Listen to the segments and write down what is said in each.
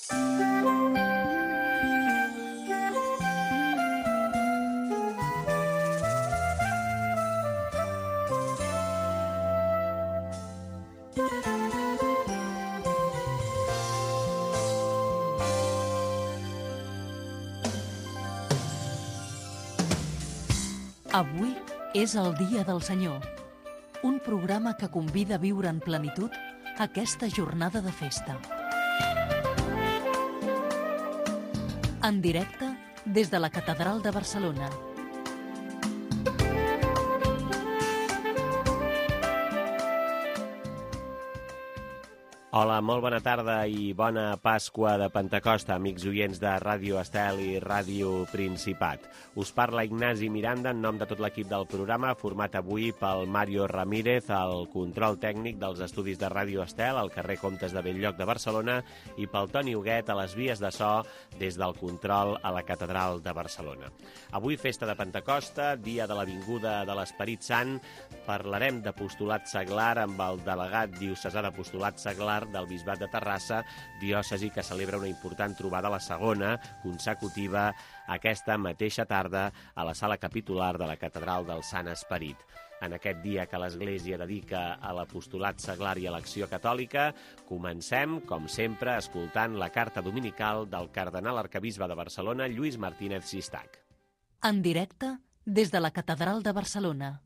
Avui és el Dia del Senyor, un programa que convida a viure en plenitud aquesta jornada de festa. En directe des de la Catedral de Barcelona. Hola, molt bona tarda i bona Pasqua de Pentecosta, amics oients de Ràdio Estel i Ràdio Principat. Us parla Ignasi Miranda en nom de tot l'equip del programa, format avui pel Mario Ramírez, el control tècnic dels estudis de Ràdio Estel, al carrer Comtes de Bell-lloc de Barcelona, i pel Toni Huguet a les vies de so des del control a la Catedral de Barcelona. Avui, festa de Pentecosta, dia de l'Avinguda de l'Esperit Sant, parlarem d'apostolat seglar amb el delegat diocesà d'apostolat seglar del Bisbat de Terrassa, diòcesi que celebra una important trobada, la segona consecutiva, aquesta mateixa tarda a la sala capitular de la Catedral del Sant Esperit. En aquest dia que l'Església dedica a l'apostolat seglar i a l'acció catòlica, comencem, com sempre, escoltant la carta dominical del cardenal arquebisbe de Barcelona, Lluís Martínez Sistac. En directe des de la Catedral de Barcelona.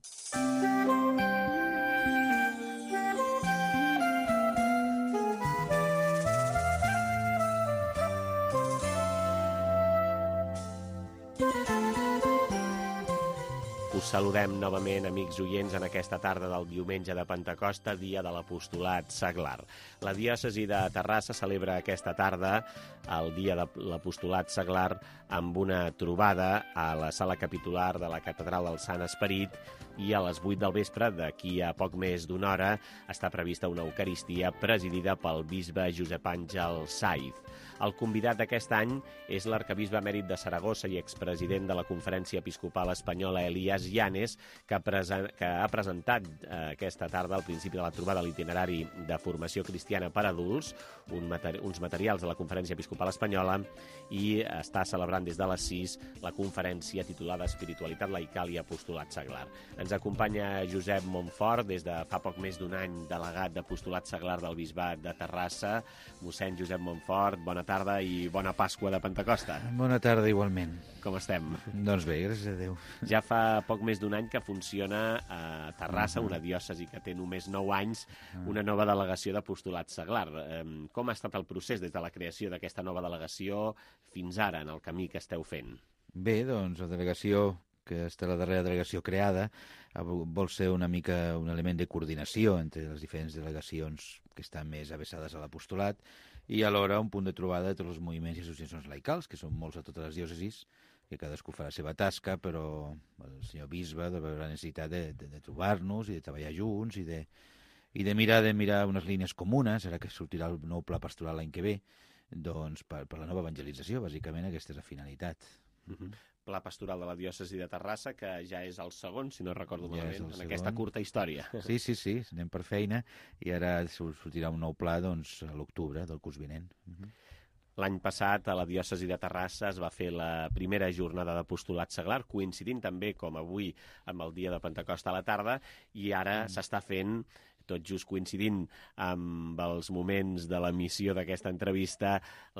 Us saludem novament, amics oients, en aquesta tarda del diumenge de Pentecosta, dia de l'apostolat seglar. La diòcesi de Terrassa celebra aquesta tarda el dia de l'apostolat seglar amb una trobada a la sala capitular de la Catedral del Sant Esperit, i a les 8 del vespre, d'aquí a poc més d'una hora, està prevista una eucaristia presidida pel bisbe Josep Àngel Saiz. El convidat d'aquest any és l'arquebisbe emèrit de Saragossa i expresident de la Conferència Episcopal Espanyola, Elías Llanes, que ha presentat aquesta tarda, al principi de la trobada, l'itinerari de formació cristiana per adults, uns materials de la Conferència Episcopal Espanyola, i està celebrant des de les 6 la conferència titulada Espiritualitat laical i apostolat seglar. Ens acompanya Josep Montfort, des de fa poc més d'un any delegat d'apostolat seglar del Bisbat de Terrassa. Mossèn Josep Montfort, bona tarda i bona Pasqua de Pentecosta. Bona tarda, igualment. Com estem? Doncs bé, gràcies a Déu. Ja fa poc més d'un any que funciona a Terrassa, una diòcesi que té només 9 anys, una nova delegació d'apostolat seglar. Com ha estat el procés des de la creació d'aquesta nova delegació fins ara, en el camí que esteu fent? Bé, doncs la delegació, que està la darrera delegació creada, vol ser una mica un element de coordinació entre les diferents delegacions que estan més avessades a l'apostolat, i alhora un punt de trobada de tots els moviments i associacions laicals, que són molts a totes les diòcesis, que cadascú fa la seva tasca, però el senyor bisbe de veure la necessitat de trobar-nos i de treballar junts i de mirar unes línies comunes, ara que sortirà el nou pla pastoral l'any que ve, doncs per la nova evangelització, bàsicament aquesta és la finalitat. Pla pastoral de la diòcesi de Terrassa, que ja és el segon, si no recordo malament, en aquesta curta història. Sí, anem per feina, i ara sortirà un nou pla doncs, a l'octubre del curs vinent. L'any passat, a la diòcesi de Terrassa es va fer la primera jornada d'apostolat seglar, coincidint també, com avui, amb el dia de Pentecosta a la tarda, i ara s'està fent, tot just coincidint amb els moments de l'emissió d'aquesta entrevista,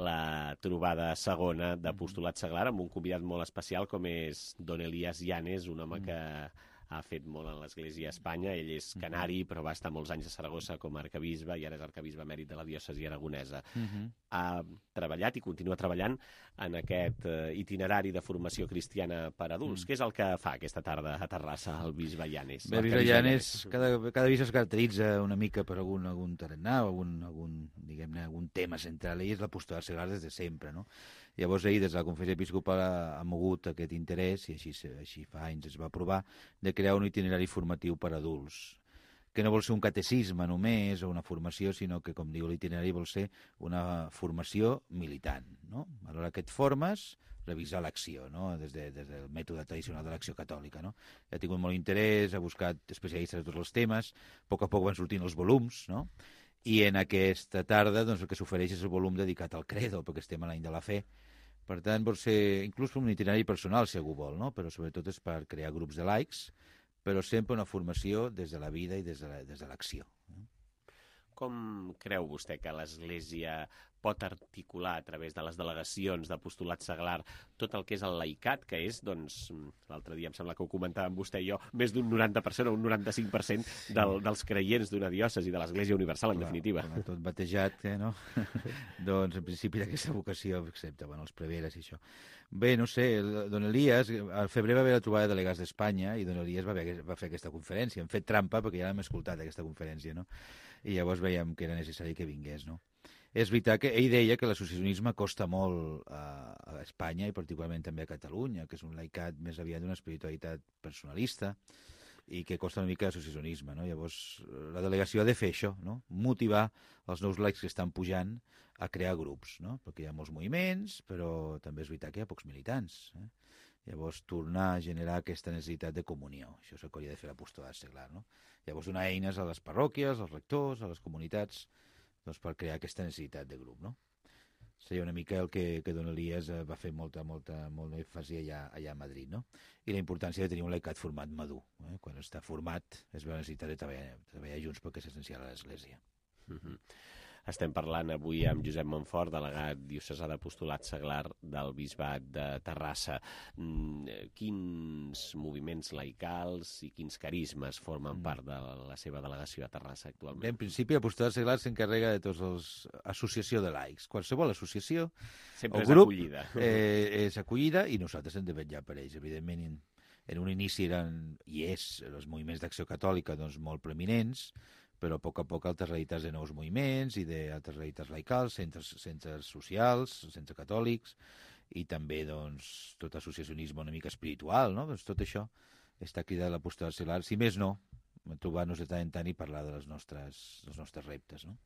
la trobada segona d'apostolat seglar, amb un convidat molt especial com és don Elías Llanes, un home que ha fet molt en l'Església a Espanya. Ell és canari, però va estar molts anys a Saragossa com a arquebisbe i ara és arquebisbe emèrit de la diòcesi aragonesa. Ha treballat i continua treballant en aquest itinerari de formació cristiana per adults. Què és el que fa aquesta tarda a Terrassa el bisbe Llanes? Bé, el bisbe Llanes, cada bisbe es caracteritza una mica per algun tarannà, algun tema central. Ell és l'apostolat seglar des de sempre, no? Llavors ell, des de la Conferència Episcopal, ha mogut aquest interès, i així fa anys es va aprovar, de crear un itinerari formatiu per adults, que no vol ser un catecisme només o una formació, sinó que, com diu l'itinerari, vol ser una formació militant, no? Alhora que et formes, revisar l'acció, no? Des del mètode tradicional de l'acció catòlica, no? Ha tingut molt interès, ha buscat especialistes de tots els temes, a poc van sortint els volums, no? I en aquesta tarda doncs, el que s'ofereix és el volum dedicat al credo, perquè estem a l'any de la fe. Per tant, vol ser inclús un itinerari personal, si algú vol, no? Però sobretot és per crear grups de laics, però sempre una formació des de la vida i des de l'acció. Com creu vostè que l'Església pot articular a través de les delegacions d'apostolat seglar tot el que és el laicat, que és, doncs, l'altre dia em sembla que ho comentàvem vostè i jo, més d'un 90% o un 95% dels creients d'una diòcesi de l'Església Universal, en definitiva. Tot batejat, no? Doncs, en principi, d'aquesta vocació, excepte els preveres i això. Bé, no sé, don Elias, al febrer va haver la trobada de delegats d'Espanya i don Elias va fer aquesta conferència. Hem fet trampa perquè ja l'hem escoltat, aquesta conferència, no? I llavors veiem que era necessari que vingués, no? És veritat que ell deia que l'associacionisme costa molt a Espanya i particularment també a Catalunya, que és un laicat més aviat d'una espiritualitat personalista i que costa una mica l'associacionisme, no? Llavors, la delegació ha de fer això, no? Motivar els nous laics que estan pujant a crear grups, no? Perquè hi ha molts moviments, però també és veritat que hi ha pocs militants, Llavors, tornar a generar aquesta necessitat de comunió. Això és el que hauria de fer l'apostolat seglar, no? Llavors, donar eines a les parròquies, als rectors, a les comunitats, doncs, per crear aquesta necessitat de grup, no? Seria una mica el que don Elias va fer molta èmfasi allà a Madrid, no? I la importància de tenir un laicat format madur. Quan està format, és la necessitat de treballar junts perquè és essencial a l'Església. Estem parlant avui amb Josep Montfort, delegat diocesà d'apostolat seglar del Bisbat de Terrassa. Quins moviments laicals i quins carismes formen part de la seva delegació a Terrassa actualment? Bé, en principi, l'apostolat seglar s'encarrega de tots els associació de laics. Qualsevol associació sempre o grup acollida. És acollida i nosaltres hem de vetllar per ells. Evidentment, en un inici eren, i és, els moviments d'acció catòlica doncs, molt preeminents, però a poc altres realitats de nous moviments i d'altres realitats laicals, centres socials, centres catòlics, i també doncs, tot associacionisme una mica espiritual, no? Doncs tot això està cridat a l'apostolat seglar. Si més no, trobar-nos de tant en tant i parlar dels nostres reptes, no?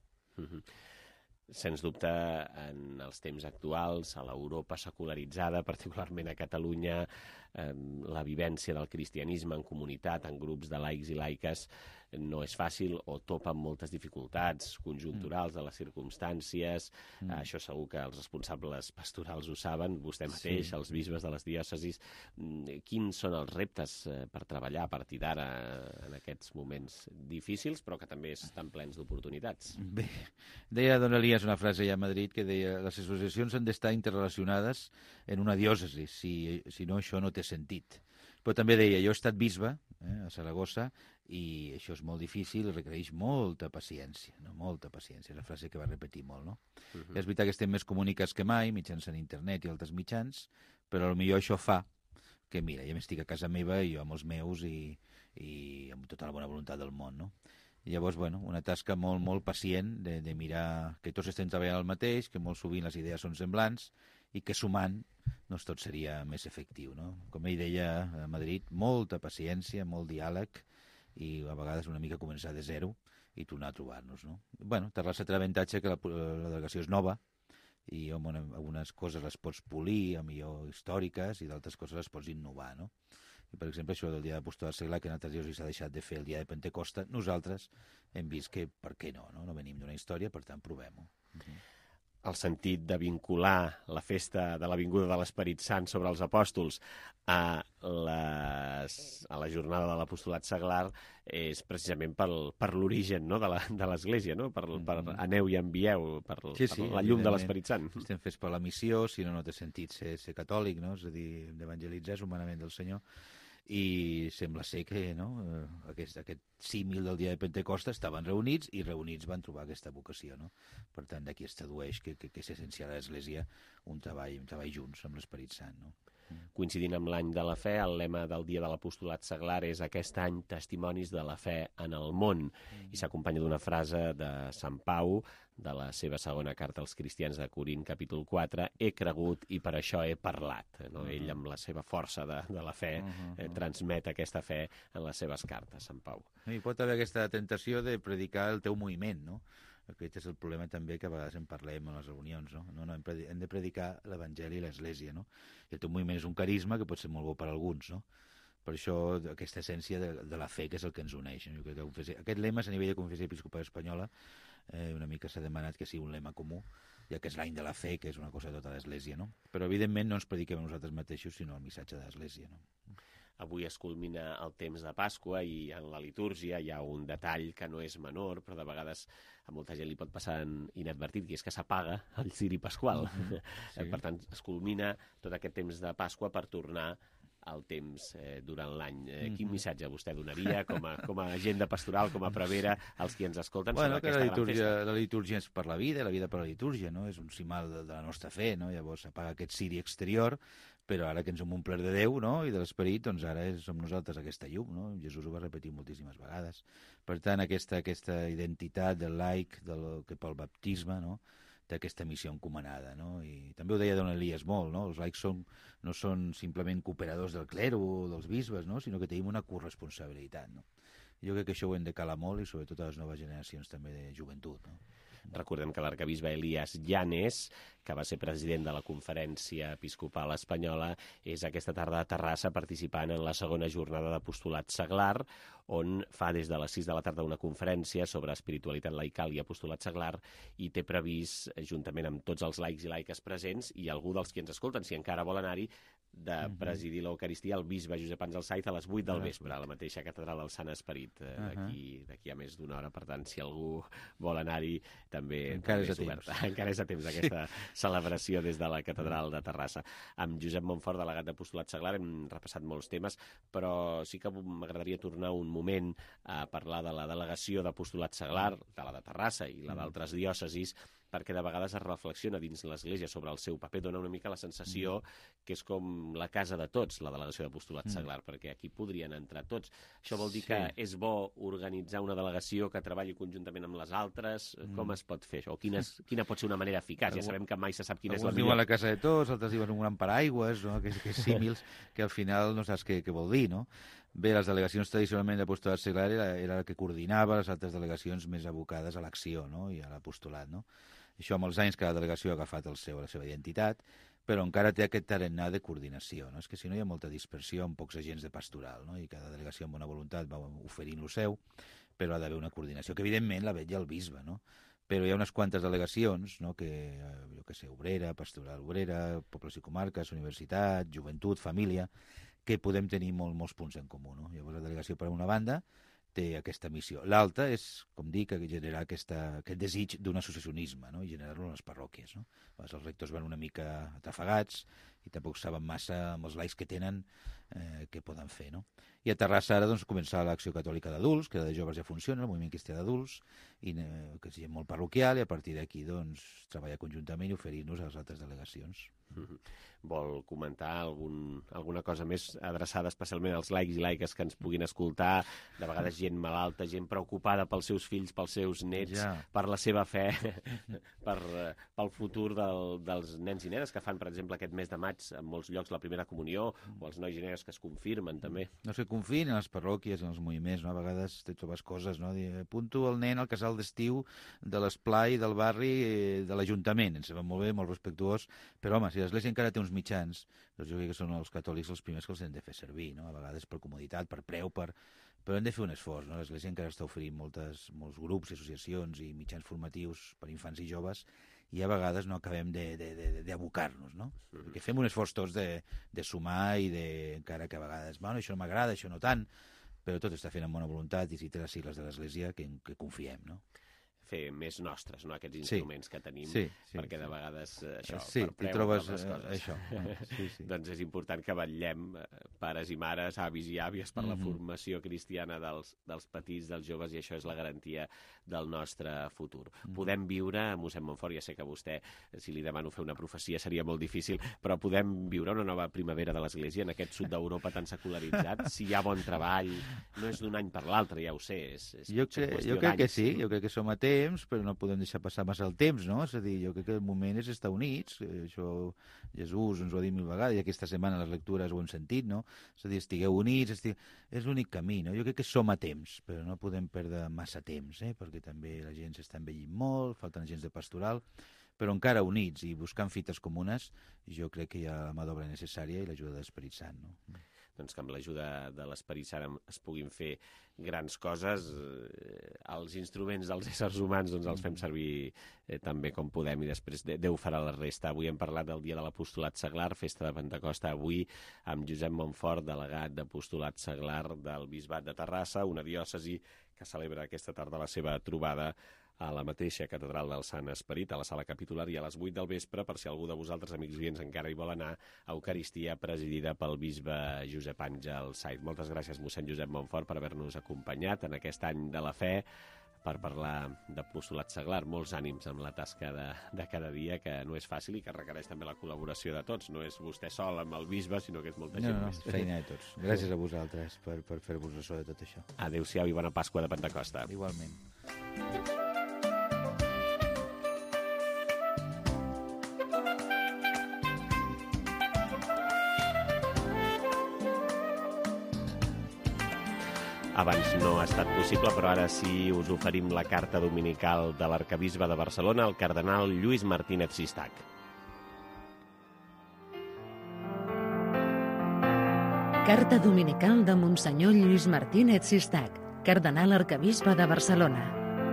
Sens dubte, en els temps actuals, a l'Europa secularitzada, particularment a Catalunya, la vivència del cristianisme en comunitat, en grups de laics i laiques, no és fàcil o topa amb moltes dificultats conjunturals de les circumstàncies. Això segur que els responsables pastorals ho saben, vostè mateix, els bisbes de les diòcesis. Quins són els reptes per treballar a partir d'ara en aquests moments difícils, però que també estan plens d'oportunitats? Bé, deia don Elias una frase allà a Madrid que deia les associacions han d'estar interrelacionades en una diòcesi, si no això no té sentit. Però també deia, jo he estat bisbe a Saragossa i això és molt difícil i requereix molta paciència, no? Molta paciència, és la frase que va repetir molt, no? És veritat que estem més comunicats que mai, mitjançant internet i altres mitjans, però potser això fa que, mira, jo m'estic a casa meva i jo amb els meus i amb tota la bona voluntat del món, no? I llavors, bueno, una tasca molt pacient de mirar que tots estem treballant el mateix, que molt sovint les idees són semblants i que sumant doncs tot seria més efectiu, no? Com ell deia a Madrid, molta paciència, molt diàleg i a vegades una mica començar de zero i tornar a trobar-nos, no? Bueno, Terrassa té l'avantatge que la delegació és nova i algunes coses les pots polir, millor històriques, i d'altres coses les pots innovar, no? I, per exemple, això del dia d'apostolat seglar, que en altres diòcesis s'ha deixat de fer el dia de Pentecosta, nosaltres hem vist que, per què no? No venim d'una història, per tant, provem-ho. El sentit de vincular la festa de la vinguda de l'Esperit Sant sobre els apòstols a la jornada de l'apostolat seglar és precisament per l'origen, no? de l'Església, no? Per aneu i envieu, per la llum de l'Esperit Sant. Estem fets per la missió, si no té sentit ser catòlic, no? És a dir, d'evangelitzar és humanament del Senyor. I sembla ser que aquest símil del dia de Pentecosta estaven reunits i reunits van trobar aquesta vocació, no? Per tant, d'aquí es tradueix que és essencial a l'Església un treball junts amb l'Esperit Sant, no? Coincidint amb l'any de la fe, el lema del dia de l'apostolat seglar és aquest any testimonis de la fe en el món, i s'acompanya d'una frase de Sant Pau, de la seva segona carta als cristians de Corint, capítol 4, he cregut i per això he parlat. No? Ell, amb la seva força de la fe, transmet aquesta fe en les seves cartes, Sant Pau. I pot haver aquesta tentació de predicar el teu moviment, no? Aquest és el problema també que a vegades en parlem en les reunions, no? Hem de predicar l'Evangeli i l'Església, no? I el teu moviment és un carisma que pot ser molt bo per a alguns, no? Per això aquesta essència de la fe que és el que ens uneix. Jo crec que aquest lema a nivell de Conferència Episcopal Espanyola una mica s'ha demanat que sigui un lema comú, ja que és l'any de la fe, que és una cosa de tota l'Església, no? Però, evidentment, no ens prediquem a nosaltres mateixos, sinó el missatge de l'Església, no? Avui es culmina el temps de Pasqua i en la litúrgia hi ha un detall que no és menor, però de vegades a molta gent li pot passar inadvertit, que és que s'apaga el ciri pasqual. Sí. Per tant, es culmina tot aquest temps de Pasqua per tornar al temps durant l'any. Quin missatge vostè donaria com a agent de pastoral, com a prevera, als qui ens escolten sobre aquesta gran festa? La litúrgia és per la vida per la litúrgia, no? És un simal de la nostra fe, no? Llavors s'apaga aquest ciri exterior, però ara que ens hem omplert de Déu, no?, i de l'Esperit, doncs ara som nosaltres aquesta llum, no? Jesús ho va repetir moltíssimes vegades. Per tant, aquesta identitat del laic, que pel baptisme, no?, té aquesta missió encomanada, no? I també ho deia don Elies molt, no? Els laics no són simplement cooperadors del clero o dels bisbes, no?, sinó que tenim una corresponsabilitat, no? Jo crec que això ho hem de calar molt i sobretot a les noves generacions també de joventut, no? Recordem que l'arcabisbe Elias Llanes, que va ser president de la Conferència Episcopal Espanyola, és aquesta tarda a Terrassa participant en la segona jornada d'apostolat seglar, on fa des de les 6 de la tarda una conferència sobre espiritualitat laical i apostolat seglar i té previst, juntament amb tots els laics i laiques presents, i algú dels qui ens escolten, si encara vol anar-hi, de presidir l'Eucaristia el bisbe Josep Àngel Saiz a les 8 del vespre, a la mateixa catedral del Sant Esperit, d'aquí a més d'una hora. Per tant, si algú vol anar-hi, també és obert. Encara és a temps aquesta celebració des de la catedral de Terrassa. Amb Josep Montfort, delegat d'Apostolat Seglar, hem repassat molts temes, però sí que m'agradaria tornar un moment a parlar de la delegació d'Apostolat Seglar, de la de Terrassa i la d'altres diòcesis, perquè de vegades es reflexiona dins l'Església sobre el seu paper, dona una mica la sensació que és com la casa de tots, la delegació d'Apostolat Seglar, perquè aquí podrien entrar tots. Això vol dir que és bo organitzar una delegació que treballi conjuntament amb les altres? Com es pot fer això? O quina pot ser una manera eficaç? Ja sabem que mai se sap quina és la millor. Alguns diuen la casa de tots, altres diuen un gran paraigües, no? que símils, que al final no saps què vol dir, no? Bé, les delegacions tradicionalment d'Apostolat Seglar era la que coordinava les altres delegacions més abocades a l'acció, no?, i a l'apostolat, no? Això amb els anys cada delegació ha agafat la seva identitat, però encara té aquest tarannà de coordinació, no? És que si no hi ha molta dispersió amb pocs agents de pastoral, no? I cada delegació amb bona voluntat va oferint lo seu, però ha d'haver una coordinació, que evidentment la vetlla el bisbe, no? Però hi ha unes quantes delegacions, no?, que, jo què sé, obrera, pastoral obrera, pobles i comarques, universitat, joventut, família, que podem tenir molts punts en comú, no? Llavors la delegació, per una banda, té aquesta missió. L'altra és, com dic, generar aquest desig d'un associacionisme, no?, i generar-lo a les parròquies, no? Els rectors van una mica atrafegats i tampoc saben massa amb els laics que tenen què poden fer, no? I a Terrassa ara doncs, començar l'Acció Catòlica d'Adults, que de joves ja funciona, el moviment cristià d'adults, i que és molt parroquial, i a partir d'aquí doncs, treballar conjuntament i oferir-nos a les altres delegacions. Vol comentar alguna cosa més adreçada especialment als laics i laiques que ens puguin escoltar, de vegades gent malalta, gent preocupada pels seus fills, pels seus nets, per la seva fe, pel futur dels nens i nenes que fan, per exemple, aquest mes de maig en molts llocs la primera comunió, o els nois i nenes que es confirmen també. No se confien en les parròquies i en els moviments, no? A vegades te trobes coses, no? Apunto el nen al casal d'estiu de l'esplai del barri de l'Ajuntament, ens va molt bé, molt respectuós, però home, si l'Església encara té uns mitjans, doncs jo crec que són els catòlics els primers que els hem de fer servir, no? A vegades per comoditat, per preu, però hem de fer un esforç, no? L'Església encara està oferint molts grups i associacions i mitjans formatius per infants i joves, i a vegades no acabem d'abocar-nos, no? Perquè fem un esforç tots de sumar i encara que a vegades, bueno, això no m'agrada, això no tant, però tot està fent amb bona voluntat i si té les sigles de l'Església que confiem, no? Fer més nostres, no?, aquests instruments que tenim, perquè de vegades això, per preu, trobes coses. això. Doncs és important que vetllem, pares i mares, avis i àvies, per la formació cristiana dels petits, dels joves, i això és la garantia del nostre futur. Podem viure, mossèn Montfort, ja sé que vostè, si li demano fer una profecia seria molt difícil, però podem viure una nova primavera de l'Església en aquest sud d'Europa tan secularitzat? Si hi ha bon treball, no és d'un any per l'altre, ja ho sé, jo crec que sí, jo crec que som a temps, però no podem deixar passar massa el temps, no? És a dir, jo crec que el moment és estar units, això Jesús ens ho ha dit mil vegades, i aquesta setmana les lectures ho hem sentit, no? És a dir, estigueu units, és l'únic camí, no? Jo crec que som a temps, però no podem perdre massa temps, perquè també la gent s'està envellint molt, falten agents de pastoral, però encara units i buscant fites comunes, jo crec que hi ha la mà d'obra necessària i l'ajuda de l'Esperit Sant, no? que amb l'ajuda de l'Esperit Sant es puguin fer grans coses. Els instruments dels éssers humans els fem servir tan bé com podem i després Déu farà la resta. Avui hem parlat del dia de l'apostolat seglar, festa de Pentecosta, avui amb Josep Montfort, delegat d'apostolat seglar del Bisbat de Terrassa, una diòcesi que celebra aquesta tarda la seva trobada a la mateixa catedral del Sant Esperit, a la sala capitular, i a les 8 del vespre, per si algú de vosaltres, amics oients, encara hi vol anar, a Eucaristia presidida pel bisbe Josep Àngel Saiz. Moltes gràcies, mossèn Josep Montfort, per haver-nos acompanyat en aquest any de la fe, per parlar d'apostolat seglar. Molts ànims amb la tasca de cada dia, que no és fàcil i que requereix també la col·laboració de tots. No és vostè sol amb el bisbe, sinó que és molta gent més. No, feina de tots. Gràcies a vosaltres per fer-vos ressò de tot això. Adéu-siau i bona Pasqua de Pentecosta. Igualment. Abans no ha estat possible, però ara sí us oferim la carta dominical de l'arcabisbe de Barcelona, el cardenal Lluís Martínez Sistac. Carta dominical de Monsenyor Lluís Martínez Sistac, cardenal arcabisbe de Barcelona.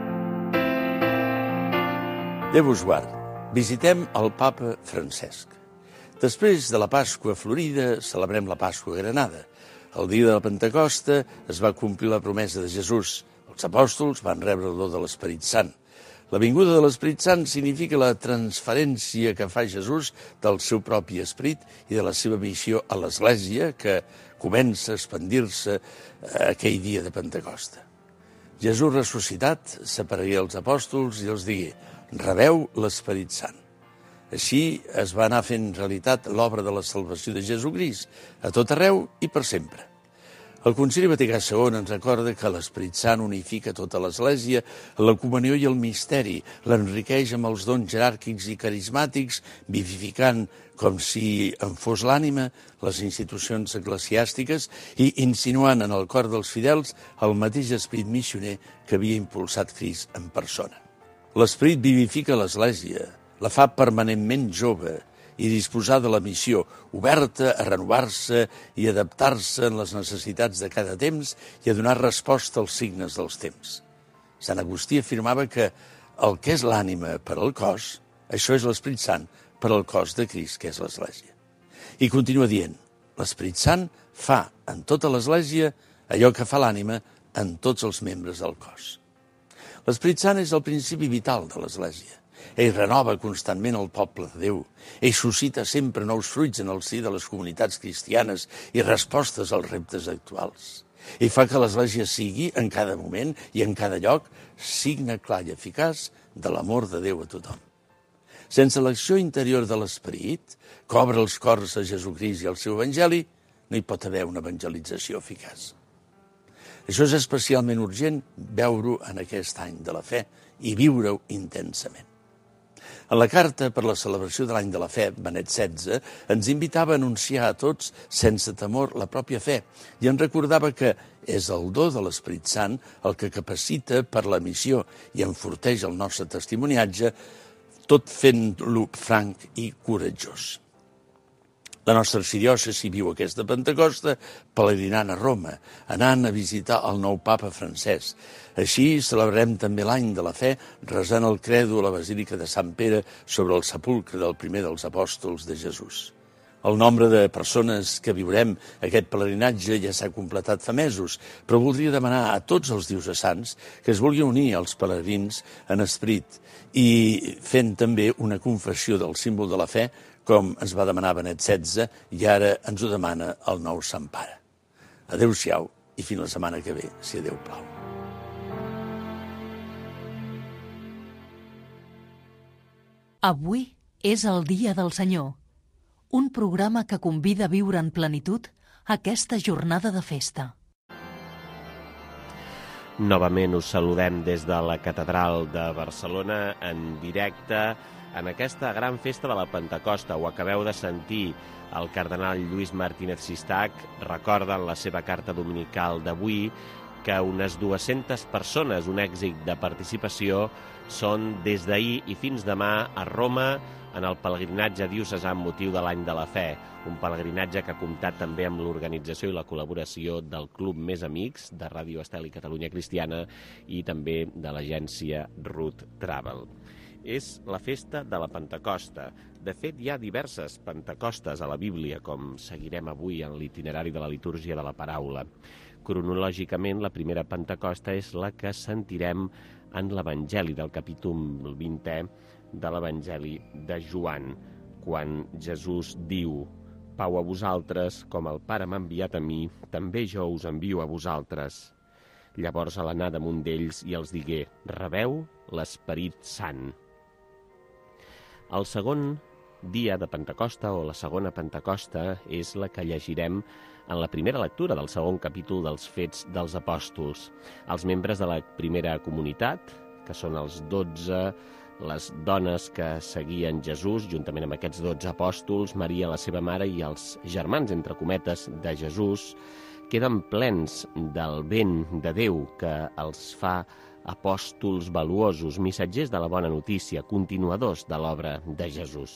Déu vos guard. Visitem el papa Francesc. Després de la Pasqua Florida, celebrem la Pasqua Granada. El dia de la Pentecosta es va complir la promesa de Jesús. Els apòstols van rebre el do de l'Esperit Sant. La vinguda de l'Esperit Sant significa la transferència que fa Jesús del seu propi esperit i de la seva missió a l'Església, que comença a expandir-se aquell dia de Pentecosta. Jesús ressuscitat separaria els apòstols i els digué: rebeu l'Esperit Sant. Així es va anar fent realitat l'obra de la salvació de Jesucrist a tot arreu i per sempre. El Concili Vaticà II ens recorda que l'Esperit Sant unifica tota l'Església, la comunió i el misteri, l'enriqueix amb els dons jeràrquics i carismàtics, vivificant, com si en fos l'ànima, les institucions eclesiàstiques i insinuant en el cor dels fidels el mateix esperit missioner que havia impulsat Crist en persona. L'Esperit vivifica l'Església, la fa permanentment jove i disposada a la missió, oberta a renovar-se i adaptar-se en les necessitats de cada temps i a donar resposta als signes dels temps. Sant Agustí afirmava que el que és l'ànima per al cos, això és l'Esperit Sant per al cos de Crist, que és l'Església. I continua dient, l'Esperit Sant fa en tota l'Església allò que fa l'ànima en tots els membres del cos. L'Esperit Sant és el principi vital de l'Església. Ell renova constantment el poble de Déu. Ell suscita sempre nous fruits en el si de les comunitats cristianes i respostes als reptes actuals. Ell fa que l'Església sigui, en cada moment i en cada lloc, signe clar i eficaç de l'amor de Déu a tothom. Sense l'acció interior de l'Esperit, que obre els cors a Jesucrist i al seu Evangeli, no hi pot haver una evangelització eficaç. Això és especialment urgent veure-ho en aquest any de la fe i viure-ho intensament. En la carta per la celebració de l'any de la fe, Benet XVI ens invitava a anunciar a tots, sense temor, la pròpia fe i ens recordava que és el do de l'Esperit Sant el que capacita per la missió i enforteix el nostre testimoniatge, tot fent-lo franc i coratjós. La nostra arxidiòcesi viu aquesta Pentecosta pelegrinant a Roma, anant a visitar el nou papa Francesc. Així celebrem també l'any de la fe resant el credo a la Basílica de Sant Pere sobre el sepulcre del primer dels apòstols de Jesús. El nombre de persones que viurem aquest pelegrinatge ja s'ha completat fa mesos, però voldria demanar a tots els diocesans que es vulguin unir als pelegrins en esperit i fent també una confessió del símbol de la fe, com ens va demanar Benet XVI, i ara ens ho demana el nou Sant Pare. Adéu-siau i fins la setmana que ve, si a Déu plau. Avui és el Dia del Senyor, un programa que convida a viure en plenitud aquesta jornada de festa. Novament us saludem des de la Catedral de Barcelona en directe en aquesta gran festa de la Pentecosta. Ho acabeu de sentir, el cardenal Lluís Martínez Sistac recorda en la seva carta dominical d'avui que unes 200 persones, un èxit de participació, són des d'ahir i fins demà a Roma en el pelegrinatge diocesà amb motiu de l'Any de la Fe, un pelegrinatge que ha comptat també amb l'organització i la col·laboració del Club Més Amics, de Ràdio Estel i Catalunya Cristiana, i també de l'agència Route Travel. És la festa de la Pentecosta. De fet, hi ha diverses Pentecostes a la Bíblia, com seguirem avui en l'itinerari de la litúrgia de la paraula. Cronològicament, la primera Pentecosta és la que sentirem en l'Evangeli del capítol 20è de l'Evangeli de Joan, quan Jesús diu: «Pau a vosaltres, com el Pare m'ha enviat a mi, també jo us envio a vosaltres». Llavors a l'anar damunt d'ells i els digué: «Rebeu l'Esperit Sant». El segon dia de Pentecosta, o la segona Pentecosta, és la que llegirem en la primera lectura del segon capítol dels Fets dels Apòstols. Els membres de la primera comunitat, que són els 12, les dones que seguien Jesús, juntament amb aquests 12 apòstols, Maria, la seva mare, i els germans, entre cometes, de Jesús, queden plens del vent de Déu que els fa apòstols valuosos, missatgers de la bona notícia, continuadors de l'obra de Jesús.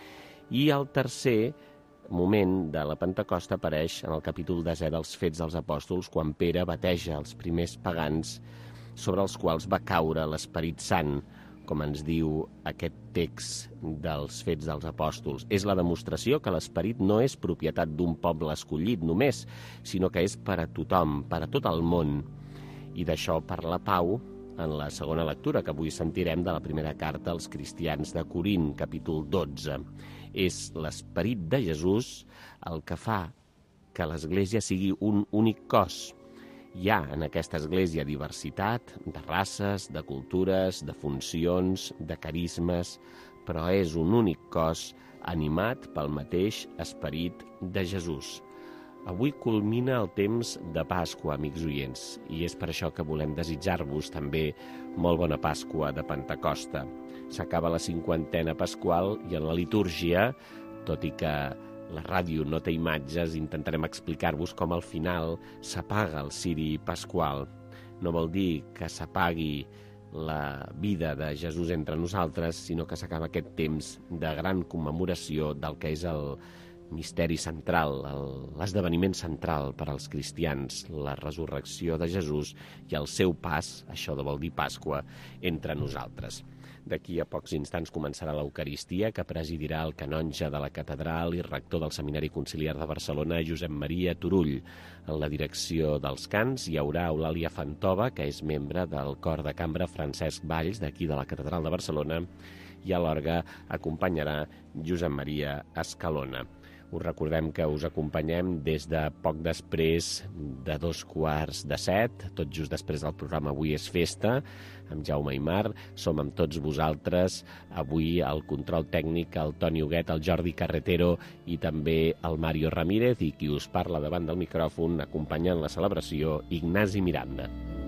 I el tercer moment de la Pentecosta apareix en el capítol 10è dels Fets dels Apòstols, quan Pere bateja els primers pagans sobre els quals va caure l'Esperit Sant, com ens diu aquest text dels Fets dels Apòstols. És la demostració que l'Esperit no és propietat d'un poble escollit només, sinó que és per a tothom, per a tot el món. I d'això parla Pau en la segona lectura que avui sentirem de la primera carta als cristians de Corint, capítol 12. És l'Esperit de Jesús el que fa que l'Església sigui un únic cos. Hi ha en aquesta església diversitat de races, de cultures, de funcions, de carismes, però és un únic cos animat pel mateix Esperit de Jesús. Avui culmina el temps de Pasqua, amics oients, i és per això que volem desitjar-vos també molt bona Pasqua de Pentecosta. S'acaba la 50a pasqual i en la litúrgia, tot i que la ràdio no té imatges, intentarem explicar-vos com al final s'apaga el ciri pasqual. No vol dir que s'apagui la vida de Jesús entre nosaltres, sinó que s'acaba aquest temps de gran commemoració del que és el misteri central, l'esdeveniment central per als cristians, la resurrecció de Jesús i el seu pas, això vol dir Pasqua, entre nosaltres. D'aquí a pocs instants començarà l'Eucaristia, que presidirà el canonge de la catedral i rector del Seminari Conciliar de Barcelona, Josep Maria Turull. En la direcció dels cants hi haurà Eulàlia Fantova, que és membre del cor de cambra Francesc Valls, d'aquí de la catedral de Barcelona, i a l'orgue acompanyarà Josep Maria Escalona. Us recordem que us acompanyem des de poc després de 6:15, tot just després del programa Avui és Festa, amb Jaume Aymar. Som amb tots vosaltres. Avui al control tècnic el Toni Huguet, el Jordi Carretero i també el Mario Ramírez, i qui us parla davant del micròfon acompanyant la celebració, Ignasi Miranda.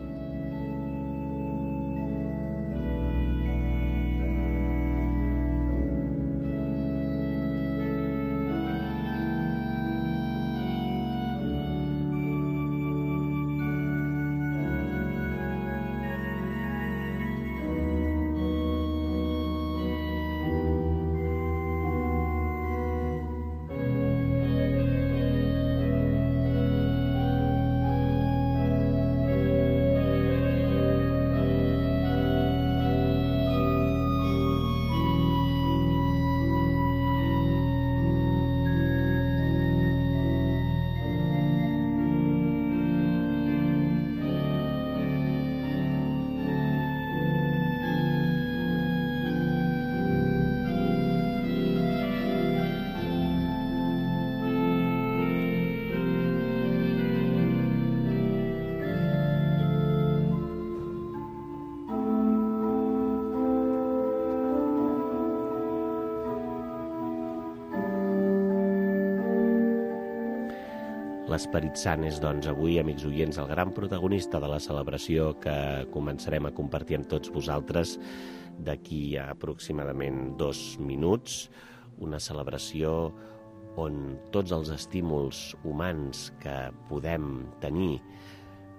L'Esperit Sant és, doncs, avui, amics oients, el gran protagonista de la celebració que començarem a compartir amb tots vosaltres d'aquí a aproximadament 2 minuts. Una celebració on tots els estímuls humans que podem tenir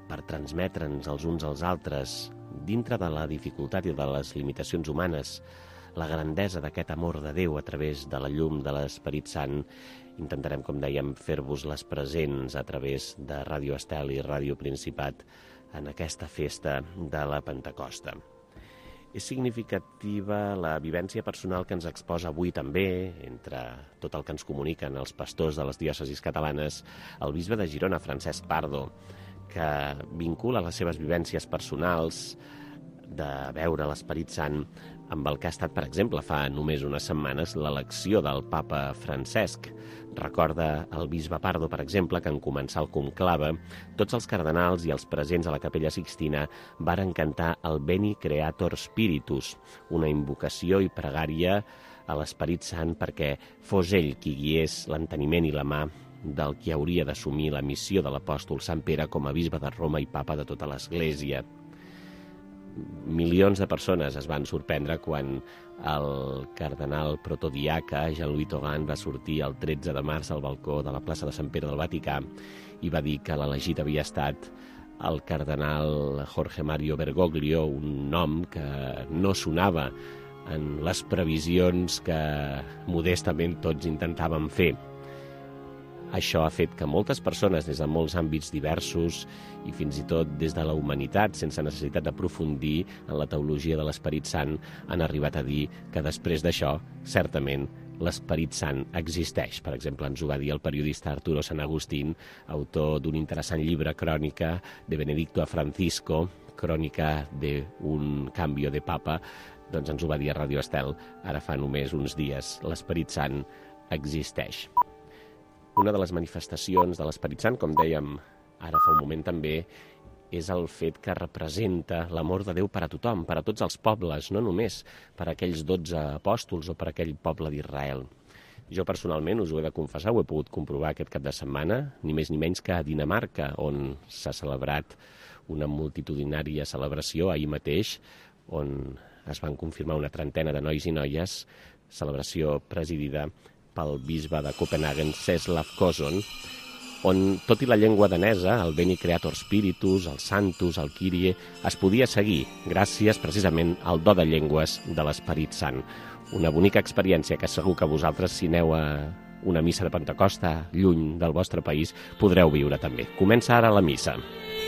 per transmetre'ns els uns als altres, dintre de la dificultat i de les limitacions humanes, la grandesa d'aquest amor de Déu a través de la llum de l'Esperit Sant. Intentarem, com dèiem, fer-vos-les presents a través de Ràdio Estel i Ràdio Principat en aquesta festa de la Pentecosta. És significativa la vivència personal que ens exposa avui també, entre tot el que ens comuniquen els pastors de les diòcesis catalanes, el bisbe de Girona, Francesc Pardo, que vincula les seves vivències personals de veure l'Esperit Sant amb el que ha estat, per exemple, fa només unes setmanes, l'elecció del papa Francesc. Recorda el bisbe Pardo, per exemple, que en començar el conclave, tots els cardenals i els presents a la Capella Sixtina varen cantar el Veni Creator Spiritus, una invocació i pregària a l'Esperit Sant perquè fos ell qui guiés l'enteniment i la mà del qui hauria d'assumir la missió de l'apòstol Sant Pere com a bisbe de Roma i papa de tota l'Església. Milions de persones es van sorprendre quan el cardenal protodiaca Jean-Louis Tauran va sortir el 13 de març al balcó de la plaça de Sant Pere del Vaticà i va dir que l'elegit havia estat el cardenal Jorge Mario Bergoglio, un nom que no sonava en les previsions que modestament tots intentàvem fer. Això ha fet que moltes persones des de molts àmbits diversos i fins i tot des de la humanitat, sense necessitat d'aprofundir en la teologia de l'Esperit Sant, han arribat a dir que després d'això, certament, l'Esperit Sant existeix. Per exemple, ens ho va dir el periodista Arturo San Agustín, autor d'un interessant llibre, Crònica de Benedicto a Francisco, crònica d'un canvio de papa, doncs ens ho va dir a Ràdio Estel ara fa només uns dies. L'Esperit Sant existeix. Una de les manifestacions de l'Esperit Sant, com dèiem ara fa un moment també, és el fet que representa l'amor de Déu per a tothom, per a tots els pobles, no només per a aquells 12 apòstols o per a aquell poble d'Israel. Jo personalment, us ho he de confessar, ho he pogut comprovar aquest cap de setmana, ni més ni menys que a Dinamarca, on s'ha celebrat una multitudinària celebració ahir mateix, on es van confirmar una trentena de nois i noies, celebració presidida pel bisbe de Copenhagen, Czeslaw Kozon, on, tot i la llengua danesa, el Veni Creator Spiritus, el Santus, el Kyrie, es podia seguir gràcies precisament al do de llengües de l'Esperit Sant. Una bonica experiència que segur que vosaltres, si aneu a una missa de Pentecosta lluny del vostre país, podreu viure també. Comença ara la missa.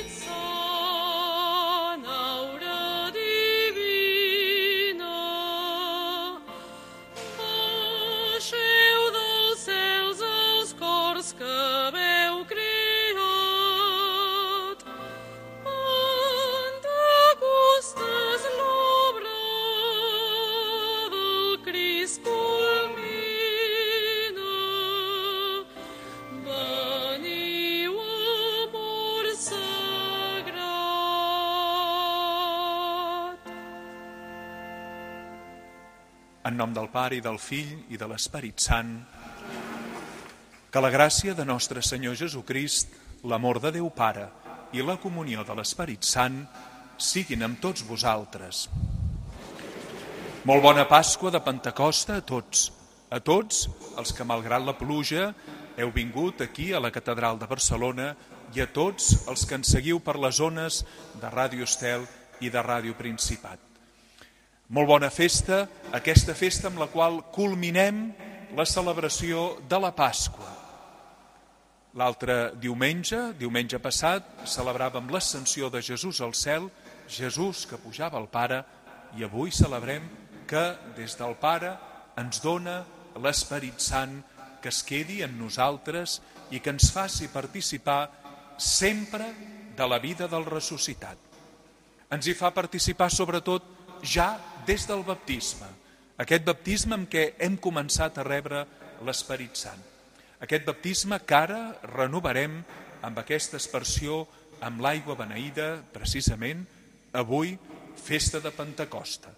En nom del Pare i del Fill i de l'Esperit Sant, que la gràcia de nostre Senyor Jesucrist, l'amor de Déu Pare i la comunió de l'Esperit Sant siguin amb tots vosaltres. Molt bona Pasqua de Pentecosta a tots els que malgrat la pluja heu vingut aquí a la Catedral de Barcelona i a tots els que ens seguiu per les ones de Ràdio Estel i de Ràdio Principat. Molt bona festa, aquesta festa amb la qual culminem la celebració de la Pasqua. L'altre diumenge passat, celebràvem l'ascensió de Jesús al cel, Jesús que pujava al Pare, i avui celebrem que des del Pare ens dona l'Esperit Sant que es quedi en nosaltres i que ens faci participar sempre de la vida del ressuscitat. Ens hi fa participar sobretot ja des del baptisme, aquest baptisme amb què hem començat a rebre l'Esperit Sant. Aquest baptisme que ara renovarem amb aquesta aspersió amb l'aigua beneïda, precisament avui, festa de Pentecosta.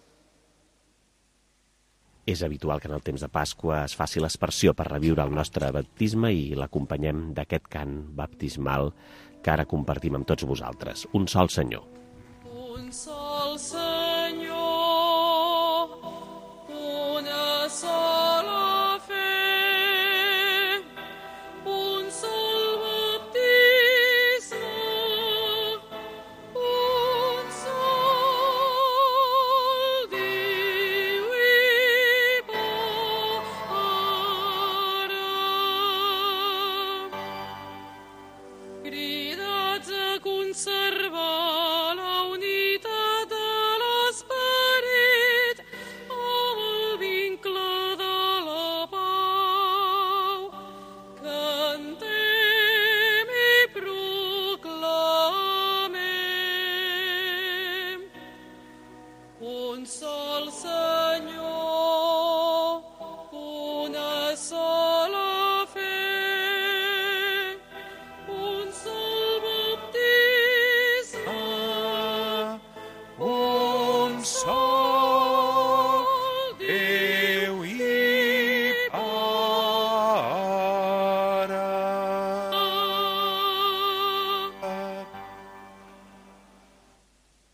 És habitual que en el temps de Pasqua es faci l'aspersió per reviure el nostre baptisme i l'acompanyem d'aquest cant baptismal que ara compartim amb tots vosaltres. Un sol Senyor. Un sol Senyor, una sola fe, un sol baptisme,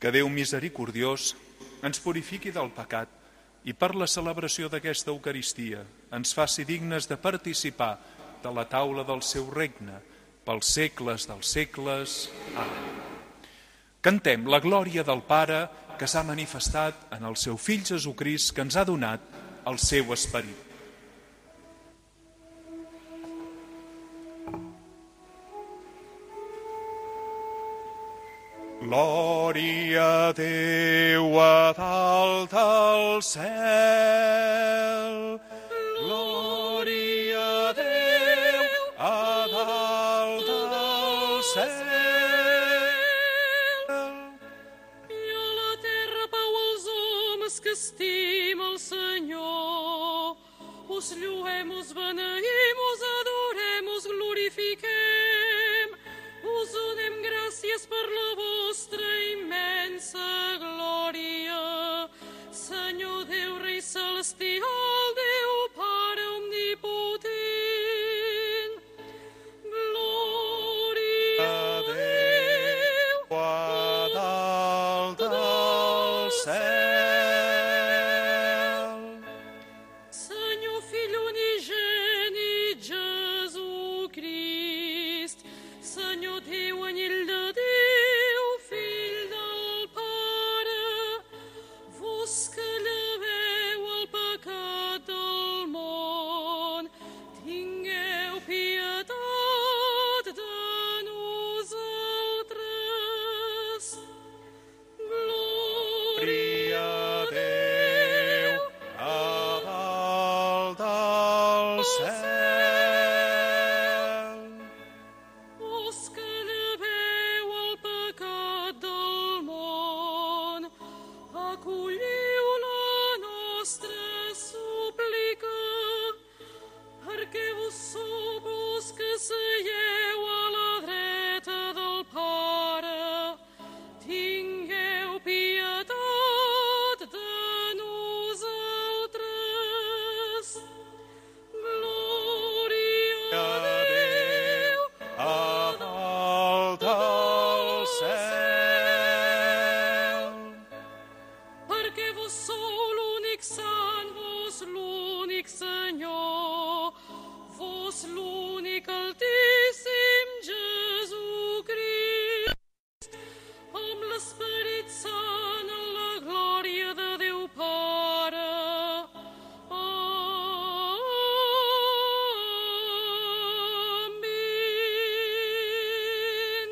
Que Déu misericordiós ens purifiqui del pecat i per la celebració d'aquesta Eucaristia ens faci dignes de participar de la taula del seu regne pels segles dels segles. Amén. Cantem la glòria del Pare que s'ha manifestat en el seu Fill Jesucrist, que ens ha donat el seu esperit. Glòria a Déu a dalt al cel. Glòria a Déu a dalt al cel. I a la terra pau als homes que estima el Senyor. Us lluem, us beneïm, us adorem, us glorifiquem. Us donem gràcies per la vostra immensa glòria. Senyor Déu, Rei celestial, Déu Pare omnipotent. Glòria a Déu a dalt al cel. Senyor Fill unigènit Jesucrist, Senyor Déu, anyell de Déu, Fill del Pare, vos que lleveu el pecat del món, tingueu pietat de nosaltres. Glòria A Déu a dalt al cel. vos que lleveu el pecat del món, acolliu la nostra súplica, perquè vos sou vos que seieu a la dreta del Pare. Tingueu pietat de nosaltres. Glòria a Déu A dalt al cel. perquè vos sou l'únic sant, vos l'únic Senyor, vos l'únic Altíssim Jesucrist, amb l'Esperit Sant en la glòria de Déu Pare. Amén.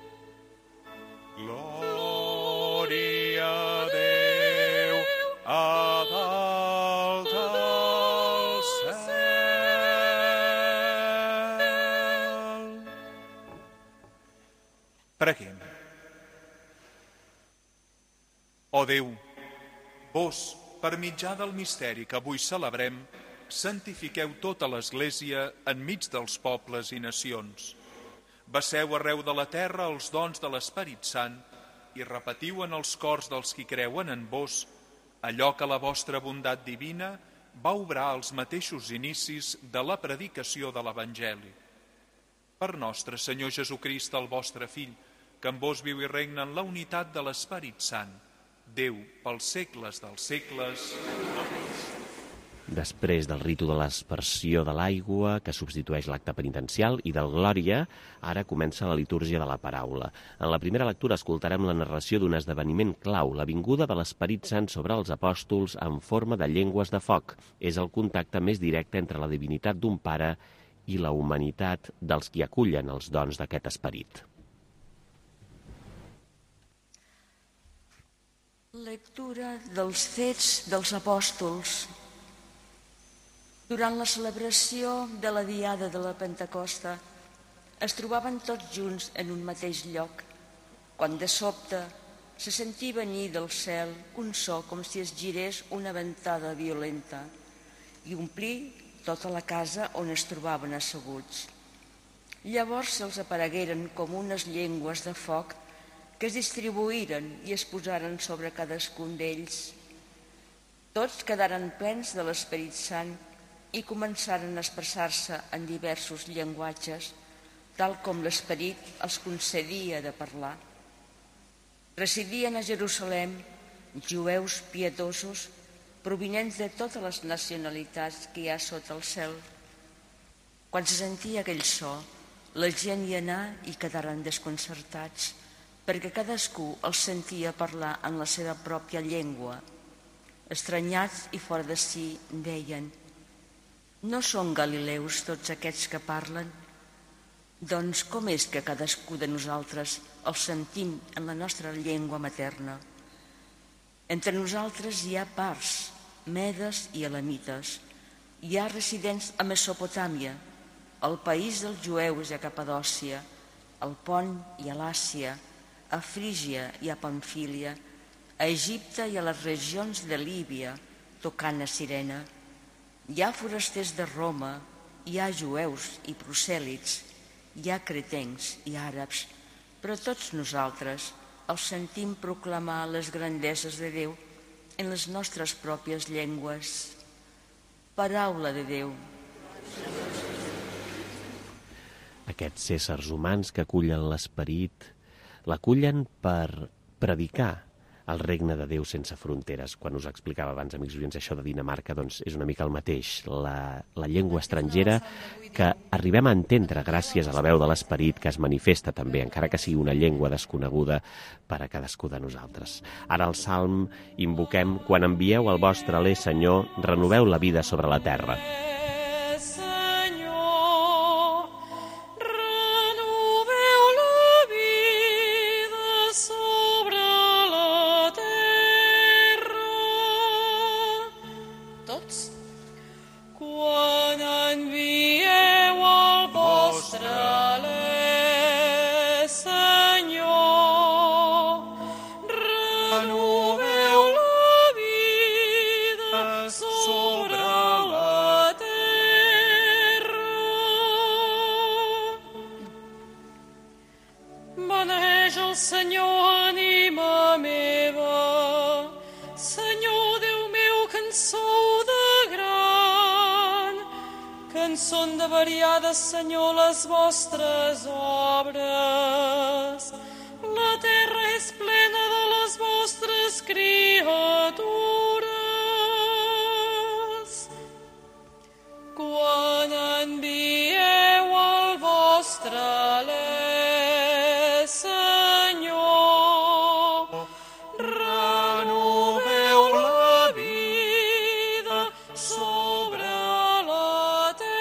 Glòria a Déu a dalt al cel. Preguem. Ó Déu, vos, per mitjà del misteri que avui celebrem, santifiqueu tota l'Església enmig dels pobles i nacions. Vesseu arreu de la terra els dons de l'Esperit Sant i repetiu en els cors dels qui creuen en vos allò que la vostra bondat divina va obrar als mateixos inicis de la predicació de l'Evangeli. Per nostre Senyor Jesucrist, el vostre Fill, que en vos viu i regna en la unitat de l'Esperit Sant, Déu, pels segles dels segles. Després del ritu de l'aspersió de l'aigua, que substitueix l'acte penitencial, i del Glòria, ara comença la litúrgia de la paraula. En la primera lectura escoltarem la narració d'un esdeveniment clau, la vinguda de l'Esperit Sant sobre els apòstols en forma de llengües de foc. És el contacte més directe entre la divinitat d'un pare i la humanitat dels qui acullen els dons d'aquest esperit. Lectura dels Fets dels Apòstols. Durant la celebració de la Diada de la Pentecosta es trobaven tots junts en un mateix lloc, quan de sobte se sentí venir del cel un so com si es girés una ventada violenta i omplí tota la casa on es trobaven asseguts. Llavors se'ls aparegueren com unes llengües de foc que es distribuïren i es posaren sobre cadascun d'ells. Tots quedaren plens de l'Esperit Sant i començaren a expressar-se en diversos llenguatges, tal com l'Esperit els concedia de parlar. Residien a Jerusalem jueus pietosos provinents de totes les nacionalitats que hi ha sota el cel. Quan se sentia aquell so, la gent hi anà i quedaren desconcertats, perquè cadascú els sentia parlar en la seva pròpia llengua. Estranyats i fora de si, deien: no són galileus tots aquests que parlen? Doncs com és que cadascú de nosaltres els sentim en la nostra llengua materna? Entre nosaltres hi ha parts, medes i elamites. Hi ha residents a Mesopotàmia, al país dels jueus i a Capadòcia, al Pont i a l'Àsia, a Frígia i a Pamfília, a Egipte i a les regions de Líbia, tocant a Cirene. Hi ha forasters de Roma, hi ha jueus i prosèlits, hi ha cretencs i àrabs, però tots nosaltres els sentim proclamar les grandeses de Déu en les nostres pròpies llengües. Paraula de Déu. Aquests éssers humans que acullen l'esperit, l'acullen per predicar el regne de Déu sense fronteres. Quan us explicava abans, amics oients, això de Dinamarca, doncs és una mica el mateix. La llengua estrangera que arribem a entendre gràcies a la veu de l'esperit que es manifesta també, encara que sigui una llengua desconeguda per a cadascú de nosaltres. Ara al Salm invoquem: quan envieu el vostre alè, Senyor, renoveu la vida sobre la terra. Són de variades, Senyor, les vostres obres. La terra és plena de les vostres criatures. Quan envieu el vostre alè, Senyor, renoveu la vida sobre la terra.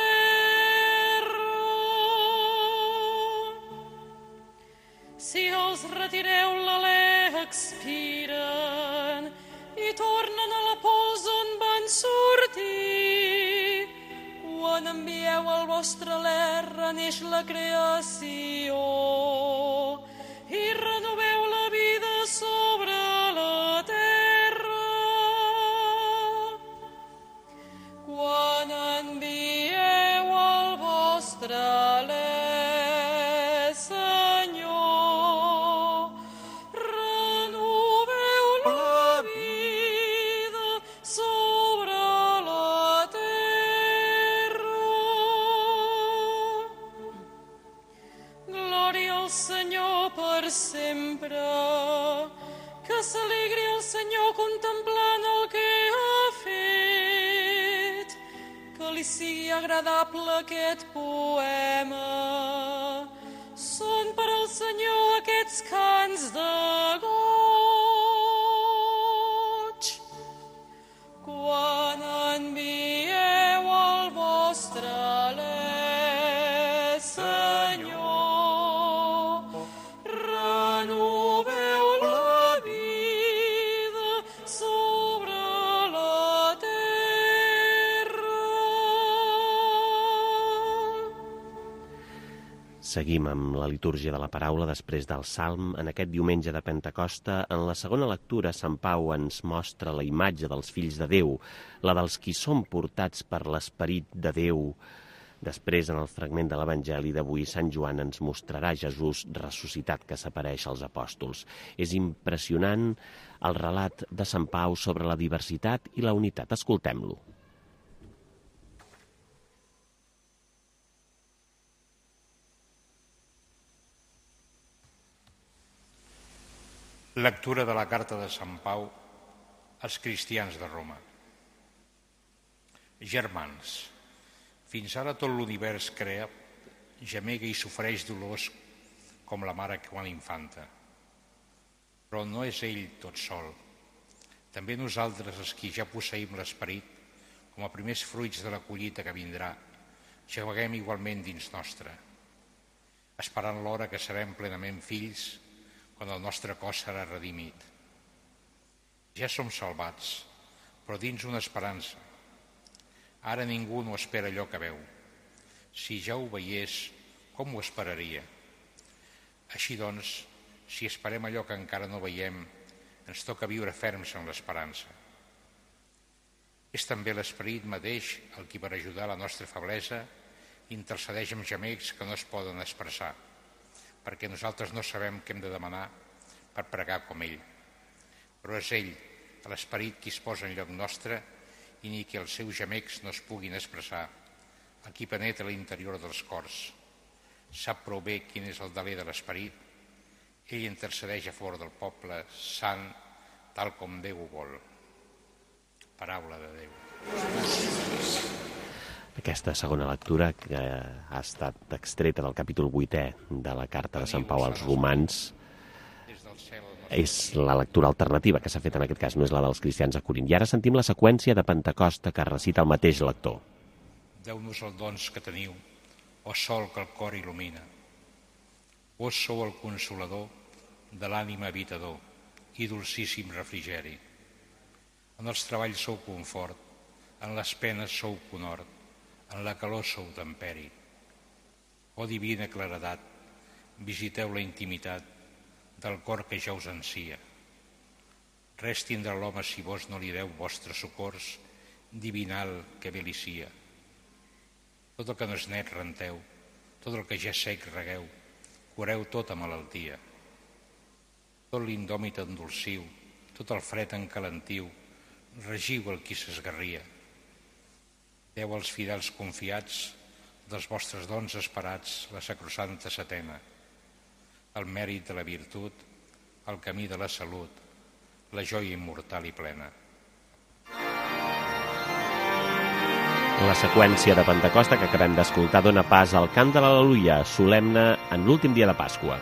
Si els retireu, l'alè expiren i tornen a la pols on van sortir. Quan envieu el vostre alè, reneix la creació i renoveu la vida sobre la terra. Quan envieu el vostre alè, sempre, que s'alegri el Senyor contemplant el que ha fet, que li sigui agradable aquest poema. Són per al Senyor aquests cants de goig. Quan envieu el vostre alè, Senyor, Seguim amb la litúrgia de la paraula després del Salm. En aquest diumenge de Pentecosta, en la segona lectura, Sant Pau ens mostra la imatge dels fills de Déu, la dels qui són portats per l'Esperit de Déu. Després, en el fragment de l'Evangeli d'avui, Sant Joan ens mostrarà Jesús ressuscitat que s'apareix als apòstols. És impressionant el relat de Sant Pau sobre la diversitat i la unitat. Escoltem-lo. Lectura de la carta de Sant Pau als cristians de Roma. Germans, fins ara tot l'univers creat gemega i sofreix dolors com la mare quan infanta. Però no és ell tot sol. També nosaltres, els qui ja posseïm l'esperit, com a primers fruits de la collita que vindrà, gemeguem igualment dins nostre, esperant l'hora que serem plenament fills quan el nostre cos serà redimit. Ja som salvats, però dins una esperança. Ara ningú no espera allò que veu. Si ja ho veiés, com ho esperaria? Així doncs, si esperem allò que encara no veiem, ens toca viure ferms en l'esperança. És també l'esperit mateix el qui, per ajudar la nostra feblesa, intercedeix amb gemecs que no es poden expressar, perquè nosaltres no sabem què hem de demanar per pregar com ell. Però és ell, l'esperit, qui es posa en lloc nostre i ni que els seus gemecs no es puguin expressar, el qui penetra l'interior dels cors. Sap prou bé quin és el deler de l'esperit. Ell intercedeix a favor del poble sant, tal com Déu ho vol. Paraula de Déu. Aquesta segona lectura, que ha estat extreta del capítol 8è de la carta de Sant Pau als Romans, és la lectura alternativa que s'ha fet en aquest cas, no és la dels cristians a Corint. I ara sentim la seqüència de Pentecosta que recita el mateix lector. Deu-nos els dons que teniu, o sol que el cor il·lumina. Vos sou el consolador de l'ànima habitador i dolcíssim refrigeri. En els treballs sou confort, en les penes sou conhort, en la calor sou temperi. O divina claredat, visiteu la intimitat del cor que ja us ansia. Res tindrà l'home si vos no li deu vostres socors divinal que bé li sia. Tot el que no és net renteu, tot el que ja és sec regueu, cureu tota malaltia. Tot l'indòmit endolciu, tot el fred encalentiu, regiu el qui s'esgarria. Deu als fidels confiats dels vostres dons esperats la sacrosanta setena, el mèrit de la virtut, el camí de la salut, la joia immortal i plena. La seqüència de Pentecosta que acabem d'escoltar dona pas al cant de l'Al·leluia, solemne en l'últim dia de Pasqua.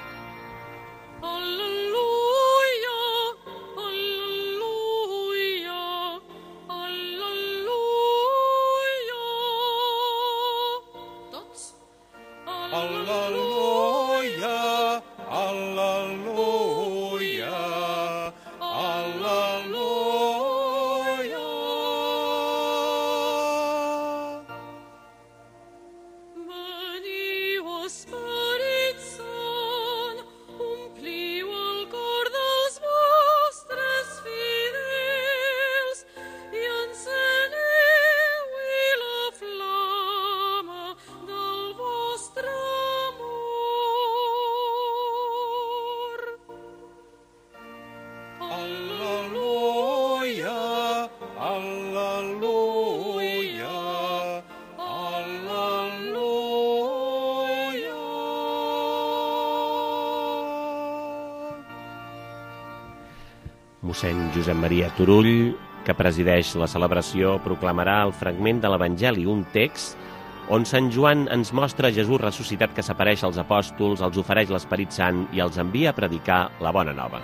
Mossèn Josep Maria Turull, que presideix la celebració, proclamarà el fragment de l'Evangeli, un text on Sant Joan ens mostra Jesús ressuscitat que s'apareix als apòstols, els ofereix l'Esperit Sant i els envia a predicar la bona nova.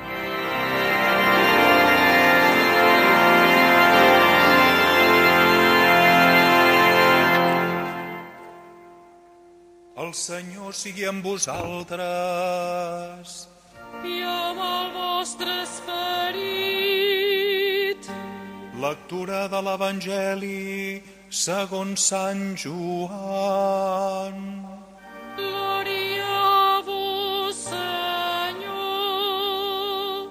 El Senyor sigui amb vosaltres. I amb el vostre esperit. Lectura de l'Evangeli segons Sant Joan. Glòria a vos, Senyor.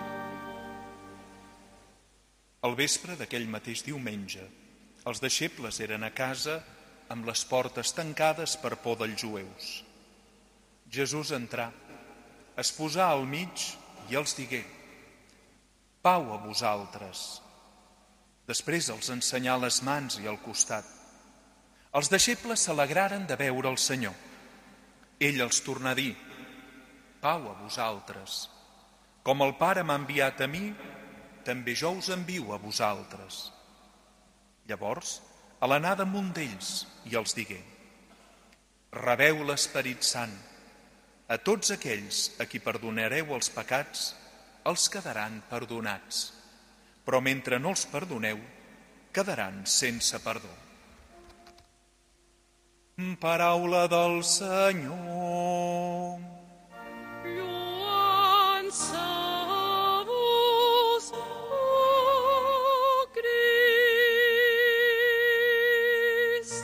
Al vespre d'aquell mateix diumenge, els deixebles eren a casa amb les portes tancades per por dels jueus. Jesús entrà, es posà al mig i els digué: pau a vosaltres. Després els ensenyà les mans i el costat. Els deixebles s'alegraren de veure el Senyor. Ell els tornà a dir: pau a vosaltres. Com el Pare m'ha enviat a mi, també jo us envio a vosaltres. Llavors, a l'anada amb un d'ells, i els digué: rebeu l'Esperit Sant. A tots aquells a qui perdonareu els pecats, els quedaran perdonats. Però mentre no els perdoneu, quedaran sense perdó. Paraula del Senyor. Lluança-vos, o Crist.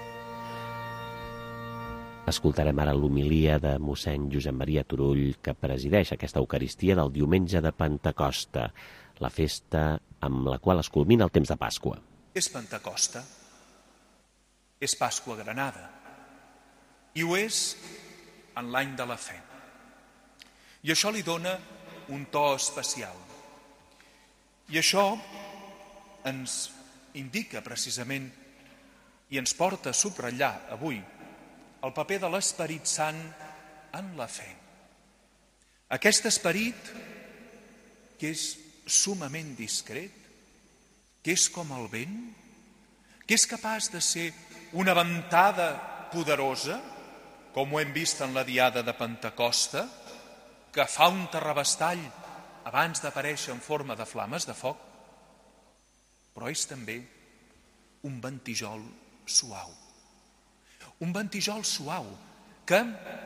Escoltarem ara l'homilia de mossèn Josep Maria Turull, que presideix aquesta Eucaristia del diumenge de Pentecosta, la festa amb la qual es culmina el temps de Pasqua. És Pentecosta, és Pasqua Granada, i ho és en l'any de la fe. I això li dona un to especial. I això ens indica precisament i ens porta a subratllar avui el paper de l'Esperit Sant en la fe. Aquest esperit que és sumament discret, que és com el vent, que és capaç de ser una ventada poderosa, com ho hem vist en la diada de Pentecosta, que fa un terrabastall abans d'aparèixer en forma de flames de foc, però és també un ventijol suau. Un ventijol suau que,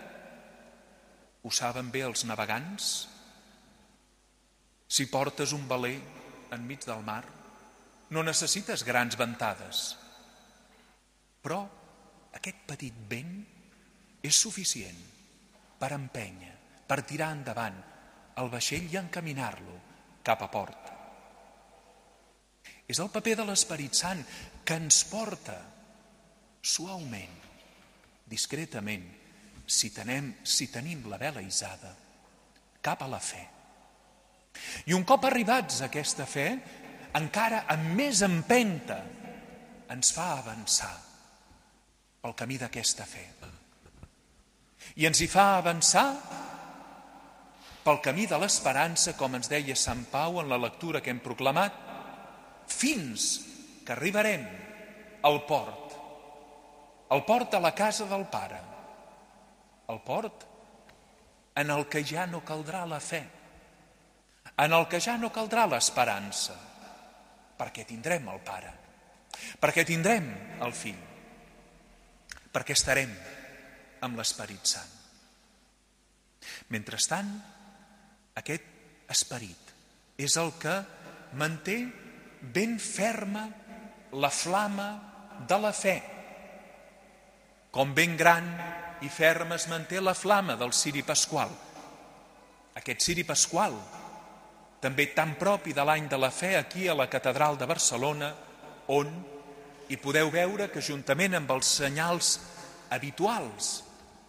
ho saben bé els navegants, si portes un veler enmig del mar, no necessites grans ventades. Però aquest petit vent és suficient per empènyer, per tirar endavant el vaixell i encaminar-lo cap a port. És el paper de l'Esperit Sant que ens porta suaument, discretament, si tenim la vela hissada, cap a la fe. I un cop arribats a aquesta fe, encara amb més empenta, ens fa avançar pel camí d'aquesta fe. I ens hi fa avançar pel camí de l'esperança, com ens deia Sant Pau en la lectura que hem proclamat, fins que arribarem al port a la casa del Pare, el port en el que ja no caldrà la fe, en el que ja no caldrà l'esperança, perquè tindrem el Pare, perquè tindrem el Fill, perquè estarem amb l'Esperit Sant. Mentrestant, aquest esperit és el que manté ben ferma la flama de la fe, com ben gran i ferma es manté la flama del ciri pasqual. Aquest ciri pasqual, també tan propi de l'any de la fe aquí a la catedral de Barcelona, on hi podeu veure que juntament amb els senyals habituals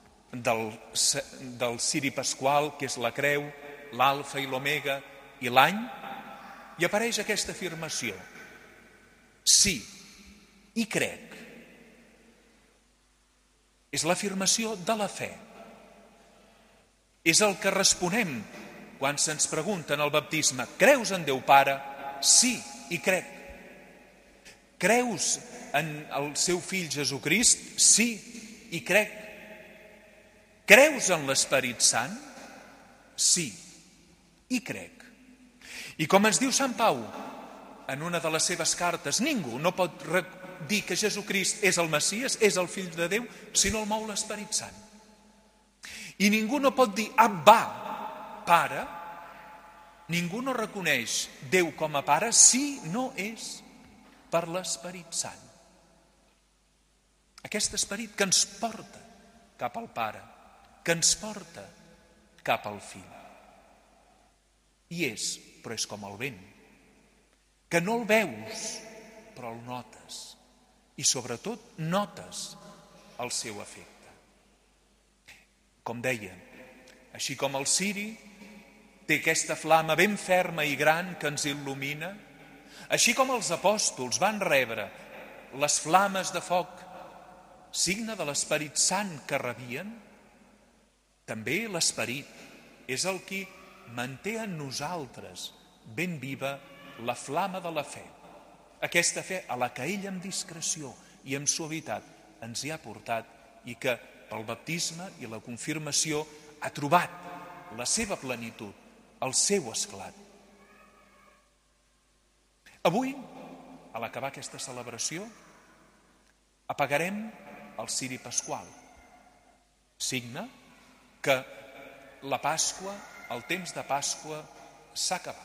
del ciri pasqual, que és la creu, l'alfa i l'omega i l'any, hi apareix aquesta afirmació: sí, i crec. És l'afirmació de la fe. És el que responem quan se'ns pregunta en el baptisme: creus en Déu Pare? Sí, i crec. Creus en el seu fill Jesucrist? Sí, i crec. Creus en l'Esperit Sant? Sí, i crec. I com ens diu Sant Pau en una de les seves cartes, ningú no pot dir que Jesucrist és el Messies, és el fill de Déu, si no el mou l'Esperit Sant. I ningú no pot dir Abbà, Pare, ningú no reconeix Déu com a Pare si no és per l'Esperit Sant. Aquest esperit que ens porta cap al Pare, que ens porta cap al Fill. I però és com el vent, que no el veus, però el notes. I sobretot notes el seu efecte. Com deia, així com el ciri té aquesta flama ben ferma i gran que ens il·lumina, així com els apòstols van rebre les flames de foc, signe de l'Esperit Sant que rebien, també l'Esperit és el qui manté en nosaltres ben viva la flama de la fe. Aquesta fe a la que ell amb discreció i amb suavitat ens hi ha portat i que pel baptisme i la confirmació ha trobat la seva plenitud, el seu esclat. Avui, a l'acabar aquesta celebració, apagarem el ciri pasqual, signe que la Pasqua, el temps de Pasqua, s'ha acabat.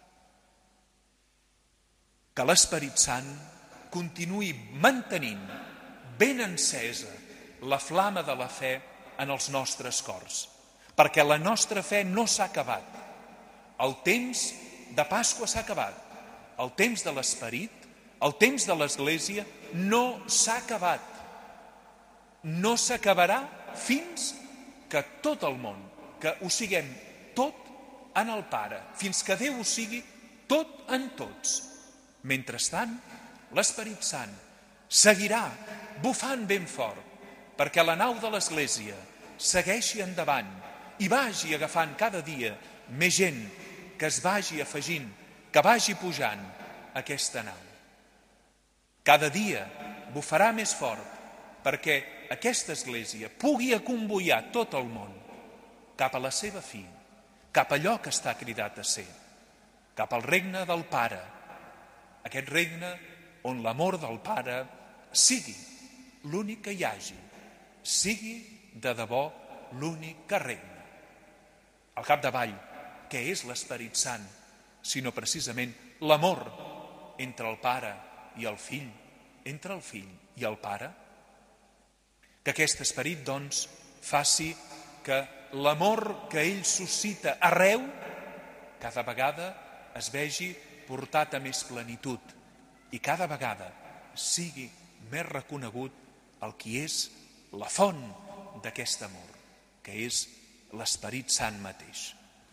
Que l'Esperit Sant continuï mantenint ben encesa la flama de la fe en els nostres cors, perquè la nostra fe no s'ha acabat. El temps de Pasqua s'ha acabat. El temps de l'Esperit, el temps de l'Església no s'ha acabat. No s'acabarà fins que tot el món, que ho siguem tot en el Pare, fins que Déu ho sigui tot en tots. Mentrestant, l'Esperit Sant seguirà bufant ben fort perquè la nau de l'Església segueixi endavant i vagi agafant cada dia més gent que es vagi afegint, que vagi pujant aquesta nau. Cada dia bufarà més fort perquè aquesta Església pugui acomboiar tot el món cap a la seva fi, cap a allò que està cridat a ser, cap al regne del Pare, aquest regne on l'amor del Pare sigui l'únic que hi hagi, sigui de debò l'únic que regna. Al capdavall, què és l'Esperit Sant, sinó precisament l'amor entre el Pare i el Fill, entre el Fill i el Pare? Que aquest esperit, doncs, faci que l'amor que ell suscita arreu, cada vegada es vegi portat a més plenitud i cada vegada sigui més reconegut el qui és la font d'aquest amor, que és l'Esperit Sant mateix.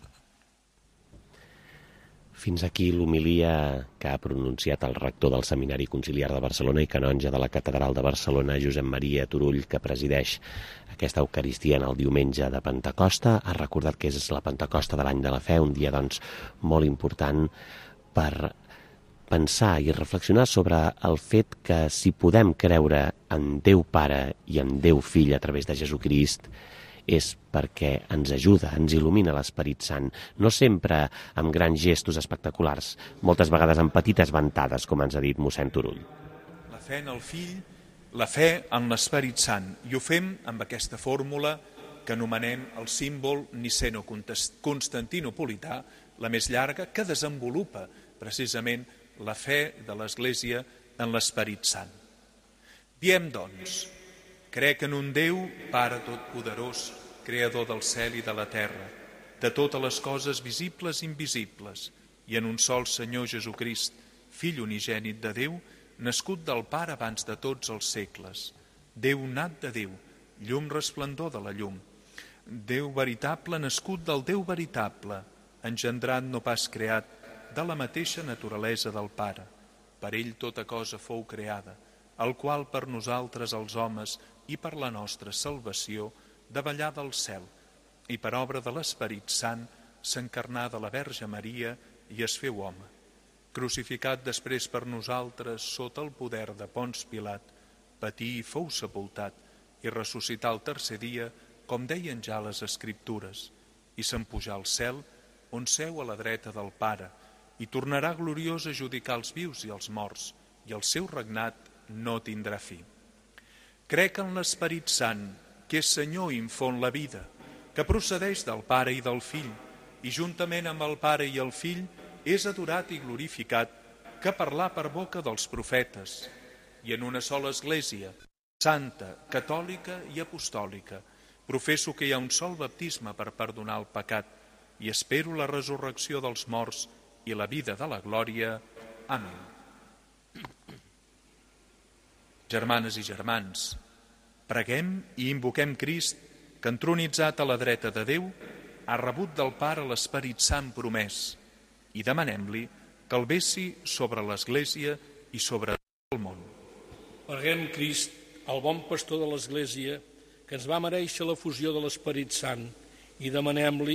Fins aquí l'homilia que ha pronunciat el rector del Seminari Conciliar de Barcelona i canonge de la Catedral de Barcelona, Josep Maria Turull, que presideix aquesta Eucaristia en el diumenge de Pentecosta. Ha recordat que és la Pentecosta de l'any de la fe, un dia doncs molt important per pensar i reflexionar sobre el fet que si podem creure en Déu Pare i en Déu Fill a través de Jesucrist, és perquè ens ajuda, ens il·lumina l'Esperit Sant, no sempre amb grans gestos espectaculars, moltes vegades amb petites ventades, com ens ha dit mossèn Turull. La fe en el Fill, la fe en l'Esperit Sant, i ho fem amb aquesta fórmula que anomenem el símbol niceno-constantinopolità, la més llarga, que desenvolupa precisament la fe de l'Església en l'Esperit Sant. Diem, doncs, crec en un Déu, Pare Totpoderós, Creador del cel i de la terra, de totes les coses visibles i invisibles, i en un sol Senyor Jesucrist, Fill unigènit de Déu, nascut del Pare abans de tots els segles, Déu nat de Déu, llum resplendor de la llum, Déu veritable nascut del Déu veritable, engendrat no pas creat, de la mateixa naturalesa del Pare. Per ell tota cosa fou creada, el qual per nosaltres els homes i per la nostra salvació davallà del cel, i per obra de l'Esperit Sant s'encarnà de la Verge Maria i es feu home. Crucificat després per nosaltres sota el poder de Pons Pilat, patí i fou sepultat, i ressuscità el tercer dia, com deien ja les Escriptures, i s'empujà al cel, on seu a la dreta del Pare, i tornarà gloriós a judicar els vius i els morts, i el seu regnat no tindrà fi. Crec en l'Esperit Sant, que és Senyor i infon la vida, que procedeix del Pare i del Fill, i juntament amb el Pare i el Fill és adorat i glorificat, que parlà per boca dels profetes, i en una sola Església, santa, catòlica i apostòlica, professo que hi ha un sol baptisme per perdonar el pecat, i espero la resurrecció dels morts i la vida de la glòria. Amén. Germanes i germans, preguem i invoquem Crist, que entronitzat a la dreta de Déu, ha rebut del Pare l'Esperit Sant promès, i demanem-li que el vessi sobre l'Església i sobre el món. Preguem Crist, el bon pastor de l'Església, que ens va merèixer la fusió de l'Esperit Sant, i demanem-li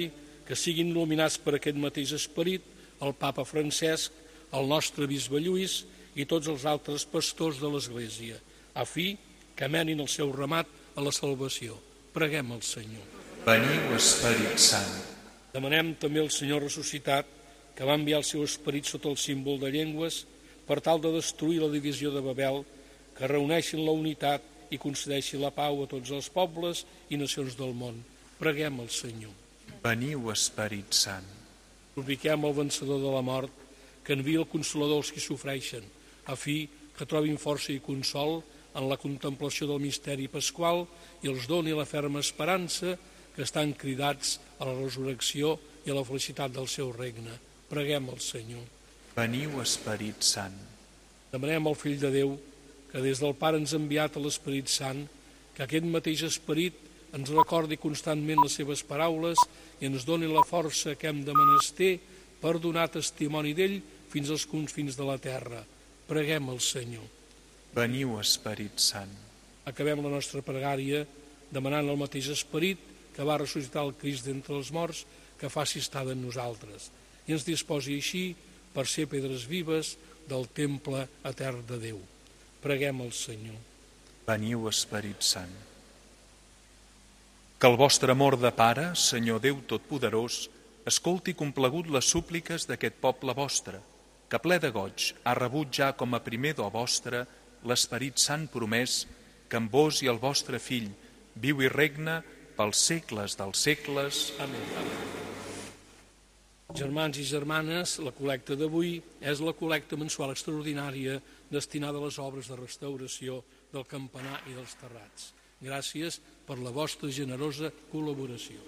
que siguin il·luminats per aquest mateix esperit el papa Francesc, el nostre bisbe Lluís i tots els altres pastors de l'Església, a fi que menin el seu ramat a la salvació. Preguem al Senyor. Veniu, Esperit Sant. Demanem també al Senyor ressuscitat, que va enviar el seu esperit sota el símbol de llengües per tal de destruir la divisió de Babel, que reuneixin la unitat i concedeixi la pau a tots els pobles i nacions del món. Preguem al Senyor. Veniu, Esperit Sant. Supliquem al vencedor de la mort que enviï el consolador als qui sofreixen, a fi que trobin força i consol en la contemplació del misteri pasqual i els doni la ferma esperança que estan cridats a la resurrecció i a la felicitat del seu regne. Preguem al Senyor. Veniu, Esperit Sant. Demanem al Fill de Déu que des del Pare ens ha enviat a l'Esperit Sant, que aquest mateix Esperit ens recordi constantment les seves paraules i ens doni la força que hem de menester per donar testimoni d'ell fins als confins de la terra. Preguem al Senyor. Veniu, Esperit Sant. Acabem la nostra pregària demanant al mateix Esperit que va ressuscitar el Crist d'entre els morts que faci estada en nosaltres i ens disposi així per ser pedres vives del temple etern de Déu. Preguem al Senyor. Veniu, Esperit Sant. Que el vostre amor de Pare, Senyor Déu Totpoderós, escolti complagut les súpliques d'aquest poble vostre, que ple de goig ha rebut ja com a primer do vostre l'Esperit Sant promès, que amb vos i el vostre Fill viu i regna pels segles dels segles. Amén. Germans i germanes, la col·lecta d'avui és la col·lecta mensual extraordinària destinada a les obres de restauració del campanar i dels terrats. Gràcies per la vostra generosa col·laboració.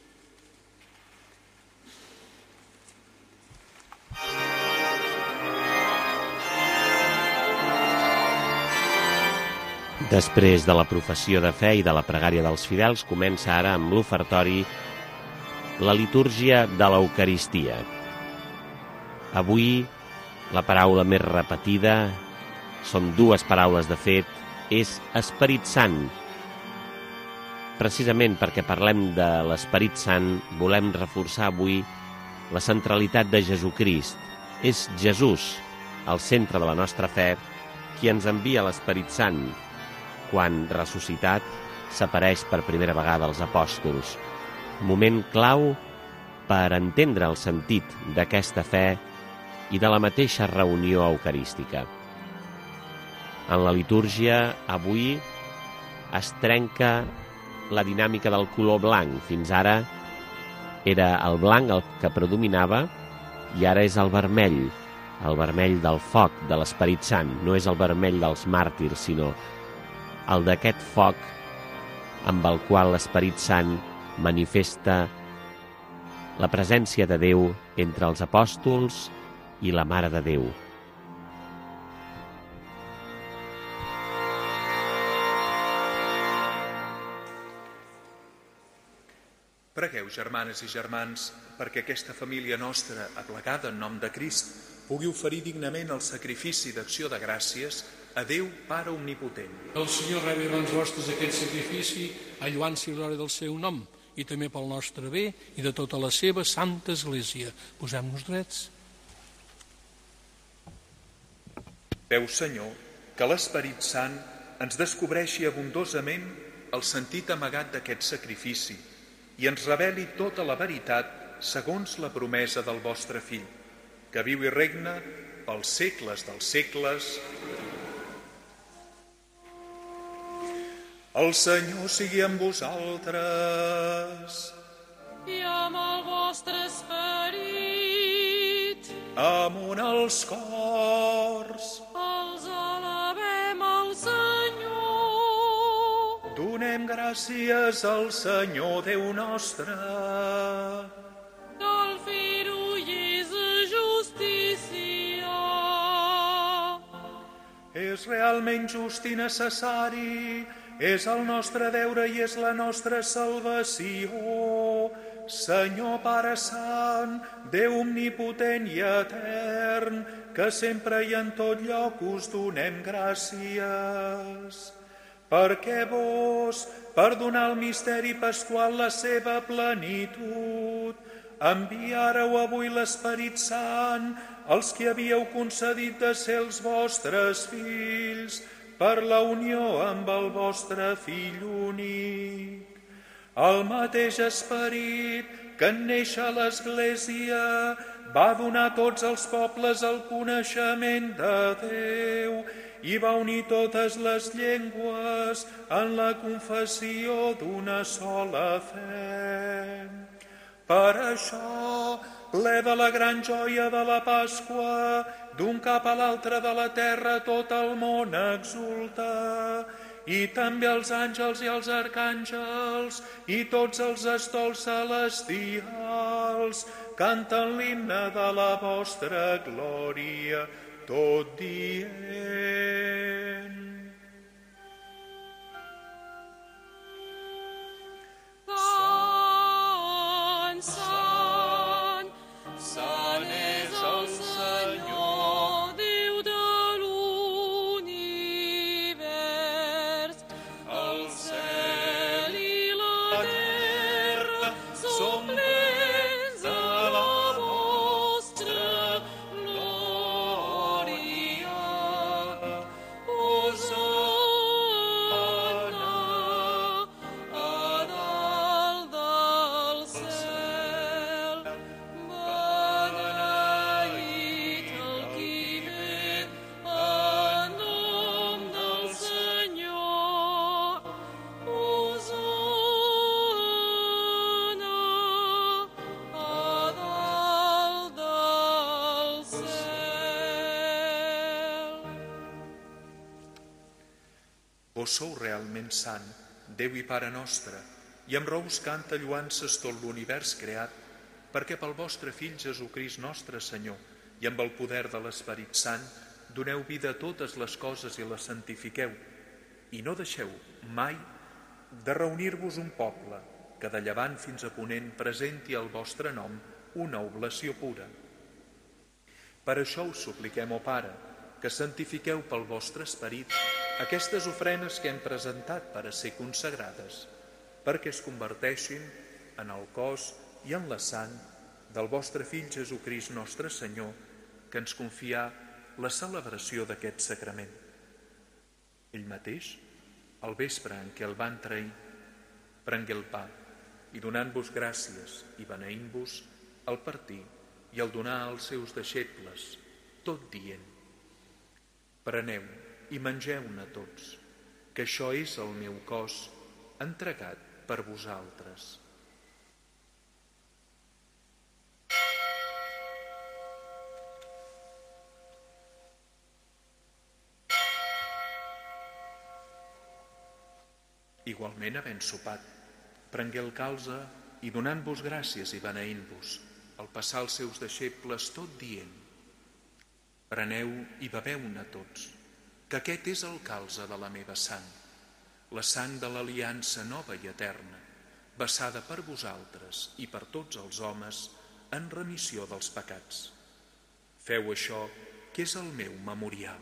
Després de la professió de fe i de la pregària dels fidels, comença ara amb l'ofertori la litúrgia de l'Eucaristia. Avui la paraula més repetida, són dues paraules de fet, és Esperit Sant. Precisament perquè parlem de l'Esperit Sant, volem reforçar avui la centralitat de Jesucrist. És Jesús, al centre de la nostra fe, qui ens envia l'Esperit Sant, quan, ressuscitat, s'apareix per primera vegada als apòstols. Moment clau per entendre el sentit d'aquesta fe i de la mateixa reunió eucarística. En la litúrgia, avui, es trenca la dinàmica del color blanc. Fins ara era el blanc el que predominava i ara és el vermell del foc de l'Esperit Sant. No és el vermell dels màrtirs, sinó el d'aquest foc amb el qual l'Esperit Sant manifesta la presència de Déu entre els apòstols i la Mare de Déu. Pregueu, germanes i germans, perquè aquesta família nostra, aplegada en nom de Crist, pugui oferir dignament el sacrifici d'acció de gràcies a Déu Pare Omnipotent. El Senyor rebi abans vostres aquest sacrifici, alluant-se i glòria del seu nom, i també pel nostre bé i de tota la seva santa Església. Posem-nos drets. Veu, Senyor, que l'Esperit Sant ens descobreixi abundosament el sentit amagat d'aquest sacrifici i ens reveli tota la veritat segons la promesa del vostre Fill, que viu i regna pels segles dels segles. El Senyor sigui amb vosaltres. I amb el vostre esperit. Amunt els cors. Els alabem al Senyor. Donem gràcies al Senyor Déu nostre. Cal fer-ho i és justícia. És realment just i necessari. És el nostre deure i és la nostra salvació. Senyor Pare Sant, Déu omnipotent i etern, que sempre i en tot lloc us donem gràcies. Perquè vos, per donar al misteri pasqual la seva plenitud, enviareu avui l'Esperit Sant als que havíeu concedit de ser els vostres fills per la unió amb el vostre Fill únic. El mateix Esperit que en néixer a l'Església va donar a tots els pobles el coneixement de Déu i va unir totes les llengües en la confessió d'una sola fe. Per això, ple de la gran joia de la Pasqua, d'un cap a l'altre de la terra tot el món exulta, i també els àngels i els arcàngels i tots els estols celestials canten l'himne de la vostra glòria, tot dient: Sant, Sant és el Senyor, Déu de l'univers. El cel i la terra són plens de la vostra glòria. Hosana a dalt del cel. Beneït el qui ve en nom del Senyor. Hosana a dalt del cel. Vos sou realment sant, Déu i Pare nostre, i amb raó us canta lluances tot l'univers creat, perquè pel vostre Fill Jesucrist nostre Senyor i amb el poder de l'Esperit Sant doneu vida a totes les coses i les santifiqueu, i no deixeu mai de reunir-vos un poble que de llevant fins a ponent presenti al vostre nom una oblació pura. Per això us supliquem, ó Pare, que santifiqueu pel vostre Esperit aquestes ofrenes que hem presentat per a ser consagrades, perquè es converteixin en el cos i en la sang del vostre Fill Jesucrist nostre Senyor, que ens confià la celebració d'aquest sacrament. Ell mateix, al vespre en què el van trair, prengué el pa i donant-vos gràcies i beneint-vos, el partí i el donar als seus deixebles, tot dient: preneu i mengeu-ne tots, que això és el meu cos entregat per vosaltres. Igualment, havent sopat, prengué el calze i donant-vos gràcies i beneint-vos, al passar als seus deixebles tot dient: preneu i beveu-ne tots, que aquest és el calze de la meva sang, la sang de l'aliança nova i eterna, vessada per vosaltres i per tots els homes en remissió dels pecats. Feu això, que és el meu memorial.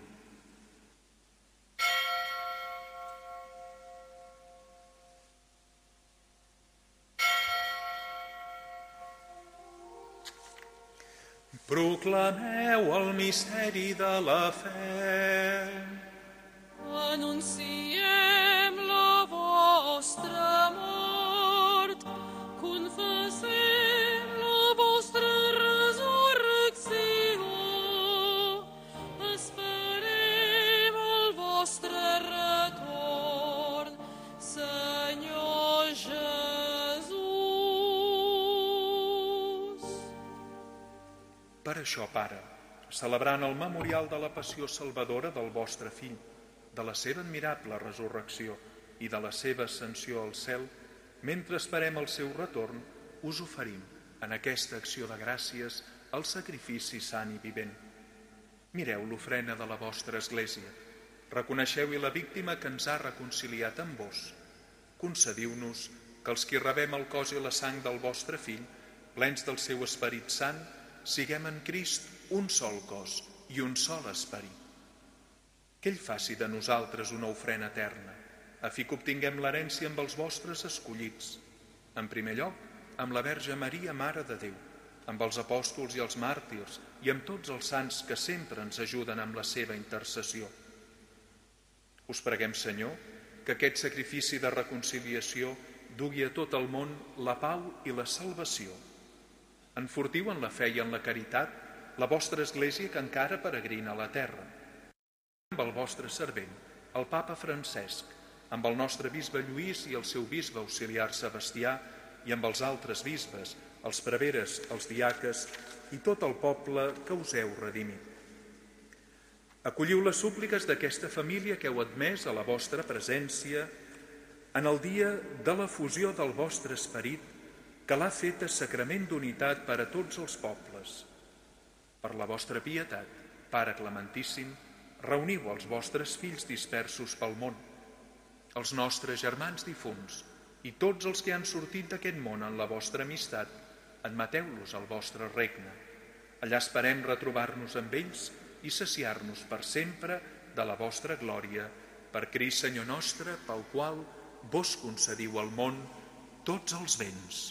Proclameu el misteri de la fe. Anunciem la vostra mort, confessem la vostra resurrecció, esperem el vostre retorn, Senyor Jesús. Per això, Pare, celebrant el memorial de la passió salvadora del vostre Fill, de la seva admirable resurrecció i de la seva ascensió al cel, mentre esperem el seu retorn, us oferim en aquesta acció de gràcies el sacrifici sant i vivent. Mireu l'ofrena de la vostra Església, reconeixeu-hi la víctima que ens ha reconciliat amb vos. Concediu-nos que els que rebem el cos i la sang del vostre Fill, plens del seu Esperit Sant, siguem en Crist un sol cos i un sol esperit. Que ell faci de nosaltres una ofrena eterna, a fi que obtinguem l'herència amb els vostres escollits, en primer lloc amb la Verge Maria, Mare de Déu, amb els apòstols i els màrtirs i amb tots els sants que sempre ens ajuden amb la seva intercessió. Us preguem, Senyor, que aquest sacrifici de reconciliació dugui a tot el món la pau i la salvació. Enfortiu en la fe i en la caritat la vostra Església que encara peregrina a la terra. Amb el vostre servent, el papa Francesc, amb el nostre bisbe Lluís i el seu bisbe auxiliar Sebastià i amb els altres bisbes, els preveres, els diaques i tot el poble que us heu redimit. Acolliu les súpliques d'aquesta família que heu admès a la vostra presència en el dia de la fusió del vostre esperit que l'ha feta sacrament d'unitat per a tots els pobles. Per la vostra pietat, Pare Clementíssim, reuniu els vostres fills dispersos pel món, els nostres germans difunts i tots els que han sortit d'aquest món en la vostra amistat, admeteu-los al vostre regne. Allà esperem retrobar-nos amb ells i saciar-nos per sempre de la vostra glòria, per Crist Senyor nostre, pel qual vos concediu al món tots els béns.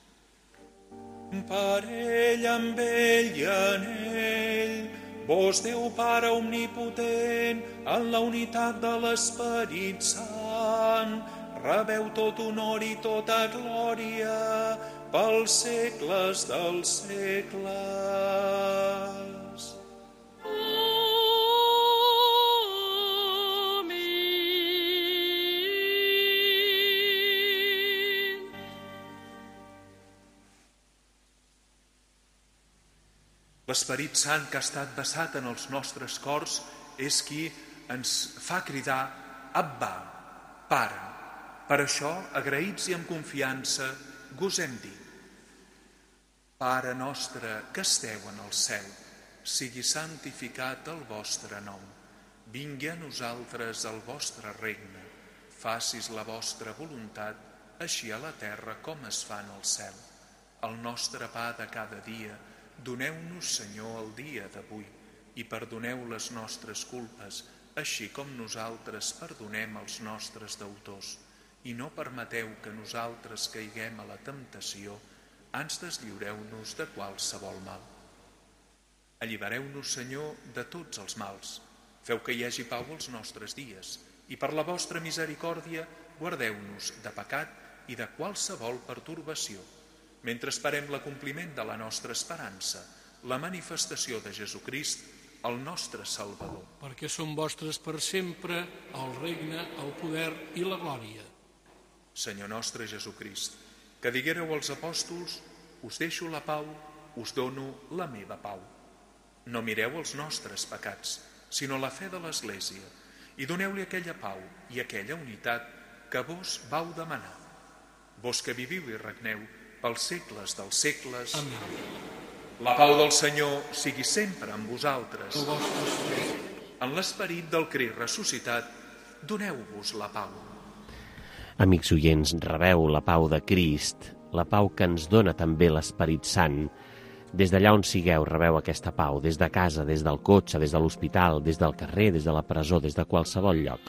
Per ell, amb ell i en ell, vos Déu Pare omnipotent, en la unitat de l'Esperit Sant, rebeu tot honor i tota glòria pels segles dels segles. L'Esperit Sant que ha estat vessat en els nostres cors és qui ens fa cridar Abba, Pare. Per això, agraïts i amb confiança, gosem dir: Pare nostre que esteu en el cel, sigui santificat el vostre nom. Vingui a nosaltres el vostre regne. Facis la vostra voluntat, així a la terra com es fa en el cel. El nostre pa de cada dia, doneu-nos, Senyor, el dia d'avui, i perdoneu les nostres culpes, així com nosaltres perdonem els nostres deutors. I no permeteu que nosaltres caiguem a la temptació, ans deslliureu-nos de qualsevol mal. Allibereu-nos, Senyor, de tots els mals. Feu que hi hagi pau als nostres dies, i per la vostra misericòrdia guardeu-nos de pecat i de qualsevol pertorbació, mentre esperem l'acompliment de la nostra esperança, la manifestació de Jesucrist, el nostre Salvador. Perquè són vostres per sempre el regne, el poder i la glòria. Senyor nostre Jesucrist, que diguéreu als apòstols: us deixo la pau, us dono la meva pau. No mireu els nostres pecats, sinó la fe de l'Església, i doneu-li aquella pau i aquella unitat que vos vau demanar. Vos que viviu i regneu pels segles dels segles. Amén. La pau del Senyor sigui sempre amb vosaltres. En l'esperit del Crist ressuscitat, doneu-vos la pau. Amics oients, rebeu la pau de Crist, la pau que ens dona també l'Esperit Sant. Des d'allà on sigueu, rebeu aquesta pau, des de casa, des del cotxe, des de l'hospital, des del carrer, des de la presó, des de qualsevol lloc.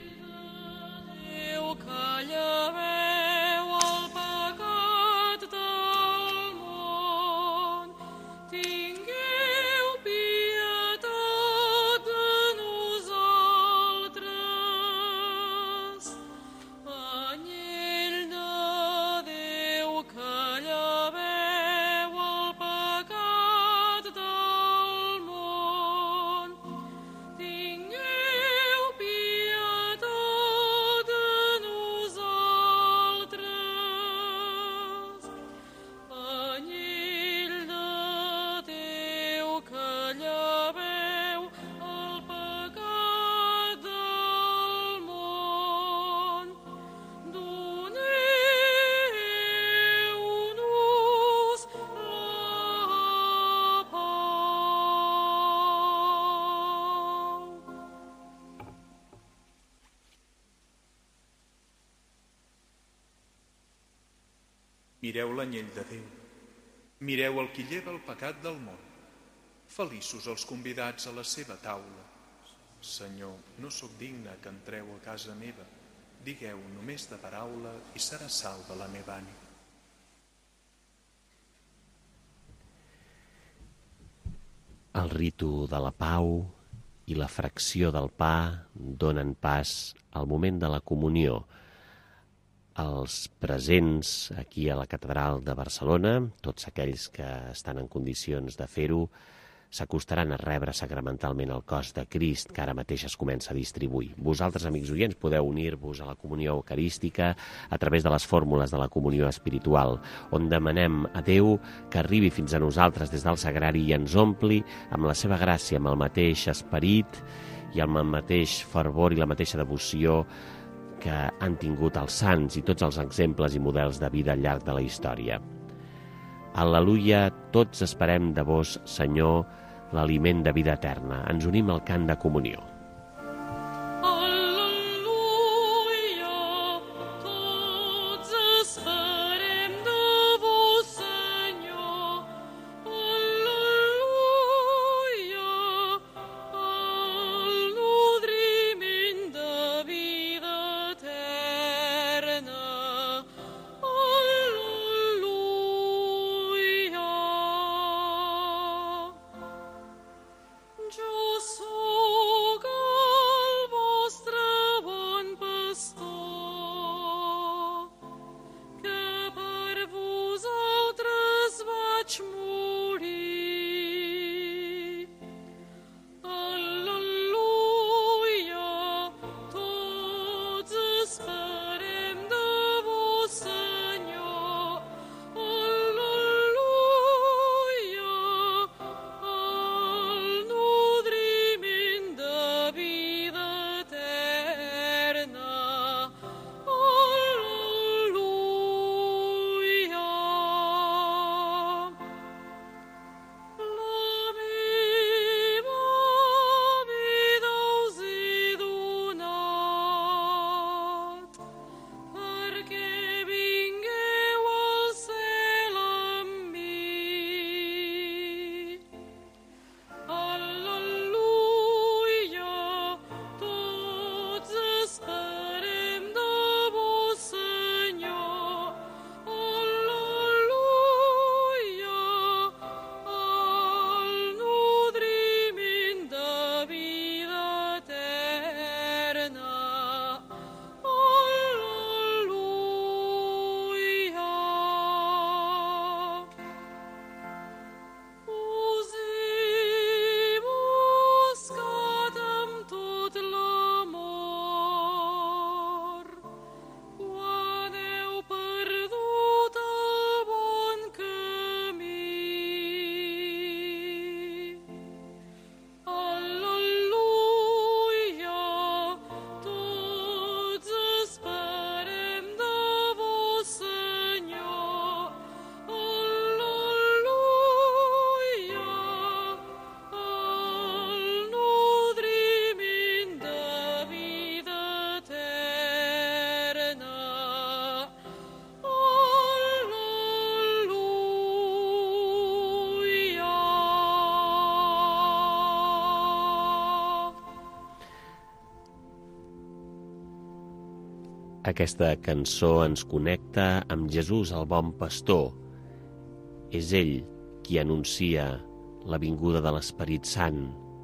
Mireu l'anyell de Déu. Mireu el qui lleva el pecat del món. Feliços els convidats a la seva taula. Senyor, no sóc digne que entreu a casa meva. Digueu només de paraula i serà salva la meva ànima. El ritu de la pau i la fracció del pa donen pas al moment de la comunió. Els presents aquí a la Catedral de Barcelona, tots aquells que estan en condicions de fer-ho, s'acostaran a rebre sacramentalment el cos de Crist, que ara mateix es comença a distribuir. Vosaltres, amics oients, podeu unir-vos a la comunió eucarística a través de les fórmules de la comunió espiritual, on demanem a Déu que arribi fins a nosaltres des del sagrari i ens ompli amb la seva gràcia, amb el mateix esperit i amb el mateix fervor i la mateixa devoció que han tingut els sants i tots els exemples i models de vida al llarg de la història. Al·leluia, tots esperem de vos, Senyor, l'aliment de vida eterna. Ens unim al cant de comunió. Aquesta cançó ens connecta amb Jesús, el bon pastor. És ell qui anuncia la vinguda de l'Esperit Sant,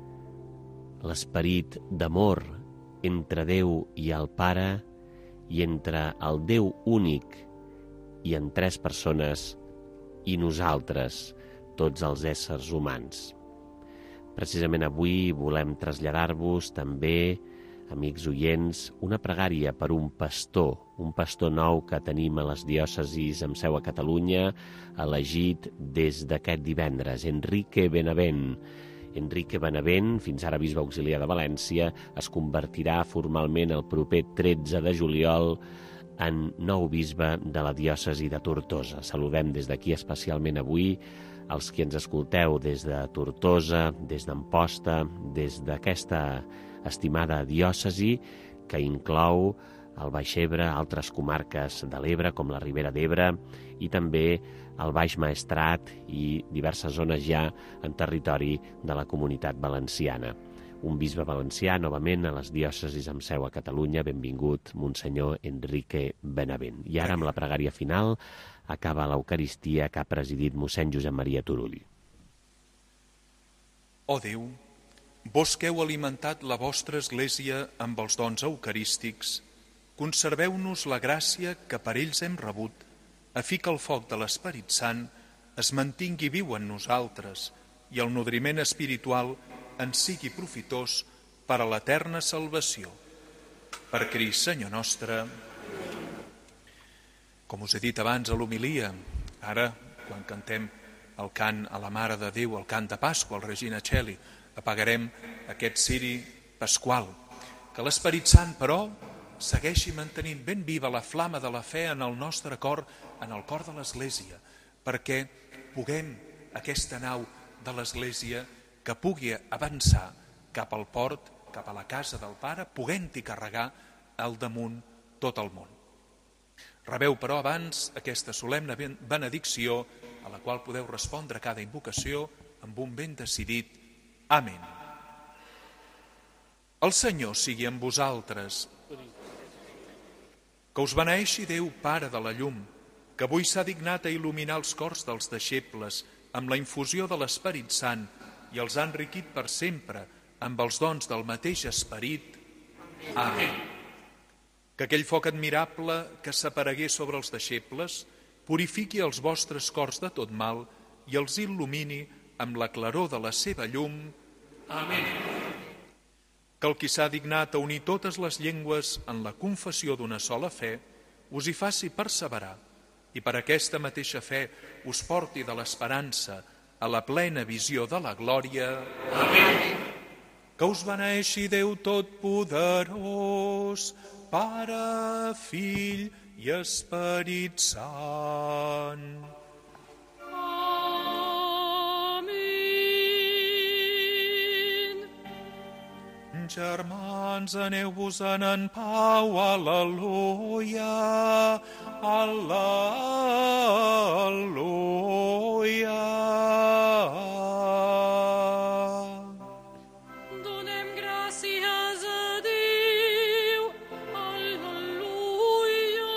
l'esperit d'amor entre Déu i el Pare i entre el Déu únic i en tres persones i nosaltres, tots els éssers humans. Precisament avui volem traslladar-vos també, amics oients, una pregària per un pastor nou que tenim a les diòcesis amb seu a Catalunya, elegit des d'aquest divendres, Enrique Benavent. Enrique Benavent, fins ara bisbe auxiliar de València, es convertirà formalment el proper 13 de juliol en nou bisbe de la diòcesi de Tortosa. Saludem des d'aquí especialment avui els que ens escolteu des de Tortosa, des d'Amposta, des d'aquesta estimada diòcesi que inclou el Baix Ebre, altres comarques de l'Ebre com la Ribera d'Ebre i també el Baix Maestrat i diverses zones ja en territori de la Comunitat Valenciana. Un bisbe valencià, novament, a les diòcesis amb seu a Catalunya. Benvingut, Monsenyor Enrique Benavent. I ara, amb la pregària final, acaba l'Eucaristia que ha presidit mossèn Josep Maria Turull. Ó Déu, vos que heu alimentat la vostra Església amb els dons eucarístics, conserveu-nos la gràcia que per ells hem rebut, a fi que el foc de l'Esperit Sant es mantingui viu en nosaltres i el nodriment espiritual ens sigui profitós per a l'eterna salvació. Per Crist, Senyor nostre. Com us he dit abans a l'homilia, ara, quan cantem el cant a la Mare de Déu, el cant de Pasqua, el Regina Coeli, apagarem aquest ciri pasqual. Que l'Esperit Sant, però, segueixi mantenint ben viva la flama de la fe en el nostre cor, en el cor de l'Església, perquè puguem, aquesta nau de l'Església, que pugui avançar cap al port, cap a la casa del Pare, puguent-hi carregar al damunt tot el món. Rebeu, però, abans aquesta solemne benedicció, a la qual podeu respondre a cada invocació amb un ben decidit Amén. El Senyor sigui amb vosaltres. Que us beneeixi Déu, Pare de la llum, que avui s'ha dignat a il·luminar els cors dels deixebles amb la infusió de l'Esperit Sant i els ha enriquit per sempre amb els dons del mateix Esperit. Amén. Que aquell foc admirable que s'aparegué sobre els deixebles purifiqui els vostres cors de tot mal i els il·lumini amb la claror de la seva llum. Amén. Que el qui s'ha dignat a unir totes les llengües en la confessió d'una sola fe us hi faci perseverar i per aquesta mateixa fe us porti de l'esperança a la plena visió de la glòria. Amén. Que us beneeixi Déu Totpoderós, Pare, Fill i Esperit Sant. Germans, aneu-vos-en en pau, al·leluia, al·leluia. Donem gràcies a Déu, al·leluia,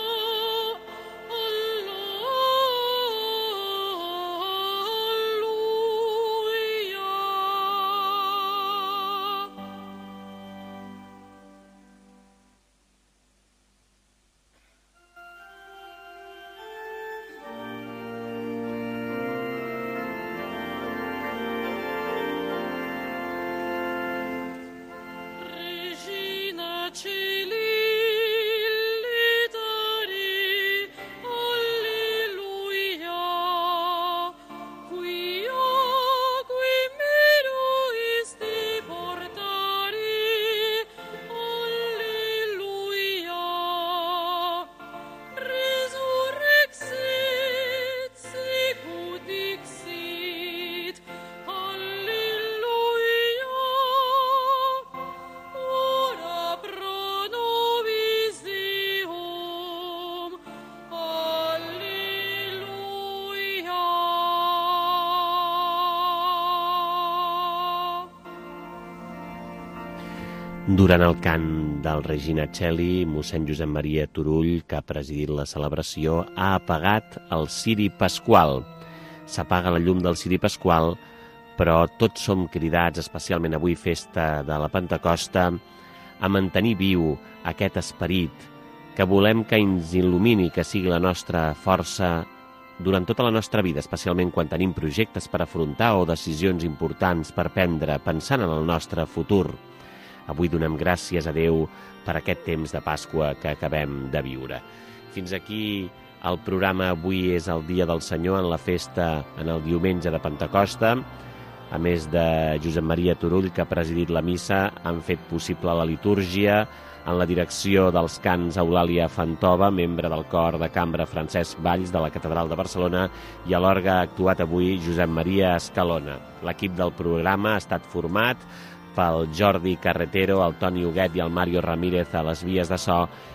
Durant el cant del Regina Coeli, mossèn Josep Maria Turull, que ha presidit la celebració, ha apagat el ciri pasqual. S'apaga la llum del ciri pasqual, però tots som cridats, especialment avui, festa de la Pentecosta, a mantenir viu aquest esperit que volem que ens il·lumini, que sigui la nostra força durant tota la nostra vida, especialment quan tenim projectes per afrontar o decisions importants per prendre, pensant en el nostre futur. Avui donem gràcies a Déu per aquest temps de Pasqua que acabem de viure. Fins aquí el programa. Avui és el Dia del Senyor, en la festa, en el diumenge de Pentecosta. A més de Josep Maria Turull, que ha presidit la missa, han fet possible la litúrgia, en la direcció dels cants Eulàlia Fantova, membre del cor de cambra Francesc Valls de la Catedral de Barcelona, i a l'orgue ha actuat avui Josep Maria Escalona. L'equip del programa ha estat format pel Jordi Carretero, el Toni Huguet i el Mario Ramírez a les vies de so,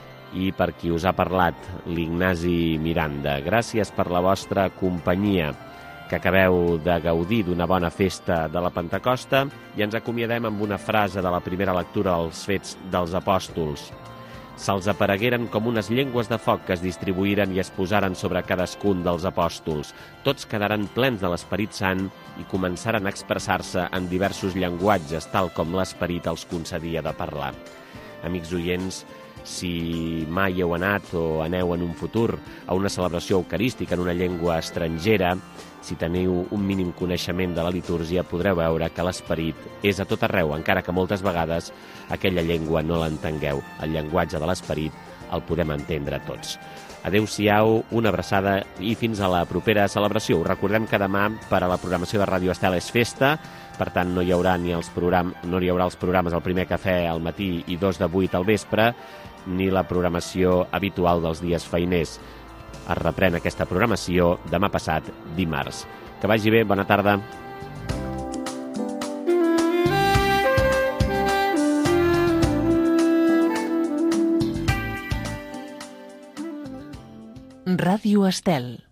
i per qui us ha parlat, l'Ignasi Miranda. Gràcies per la vostra companyia, que acabeu de gaudir d'una bona festa de la Pentecosta, i ens acomiadem amb una frase de la primera lectura dels Fets dels Apòstols. Se'ls aparegueren com unes llengües de foc que es distribuïren i es posaren sobre cadascun dels apòstols. Tots quedaren plens de l'Esperit Sant i començaren a expressar-se en diversos llenguatges, tal com l'Esperit els concedia de parlar. Amics oients, si mai heu anat o aneu en un futur a una celebració eucarística en una llengua estrangera, si teniu un mínim coneixement de la litúrgia, podreu veure que l'Esperit és a tot arreu, encara que moltes vegades aquella llengua no l'entengueu. El llenguatge de l'Esperit el podem entendre tots. Adéu-siau, una abraçada i fins a la propera celebració. Us recordem que demà per a la programació de Ràdio Estel és festa, per tant no hi haurà els programes El Primer Cafè al matí i 2 de 8 al vespre, ni la programació habitual dels dies feiners. Es reprèn aquesta programació demà passat, dimarts. Que vagi bé, bona tarda. Ràdio Estel.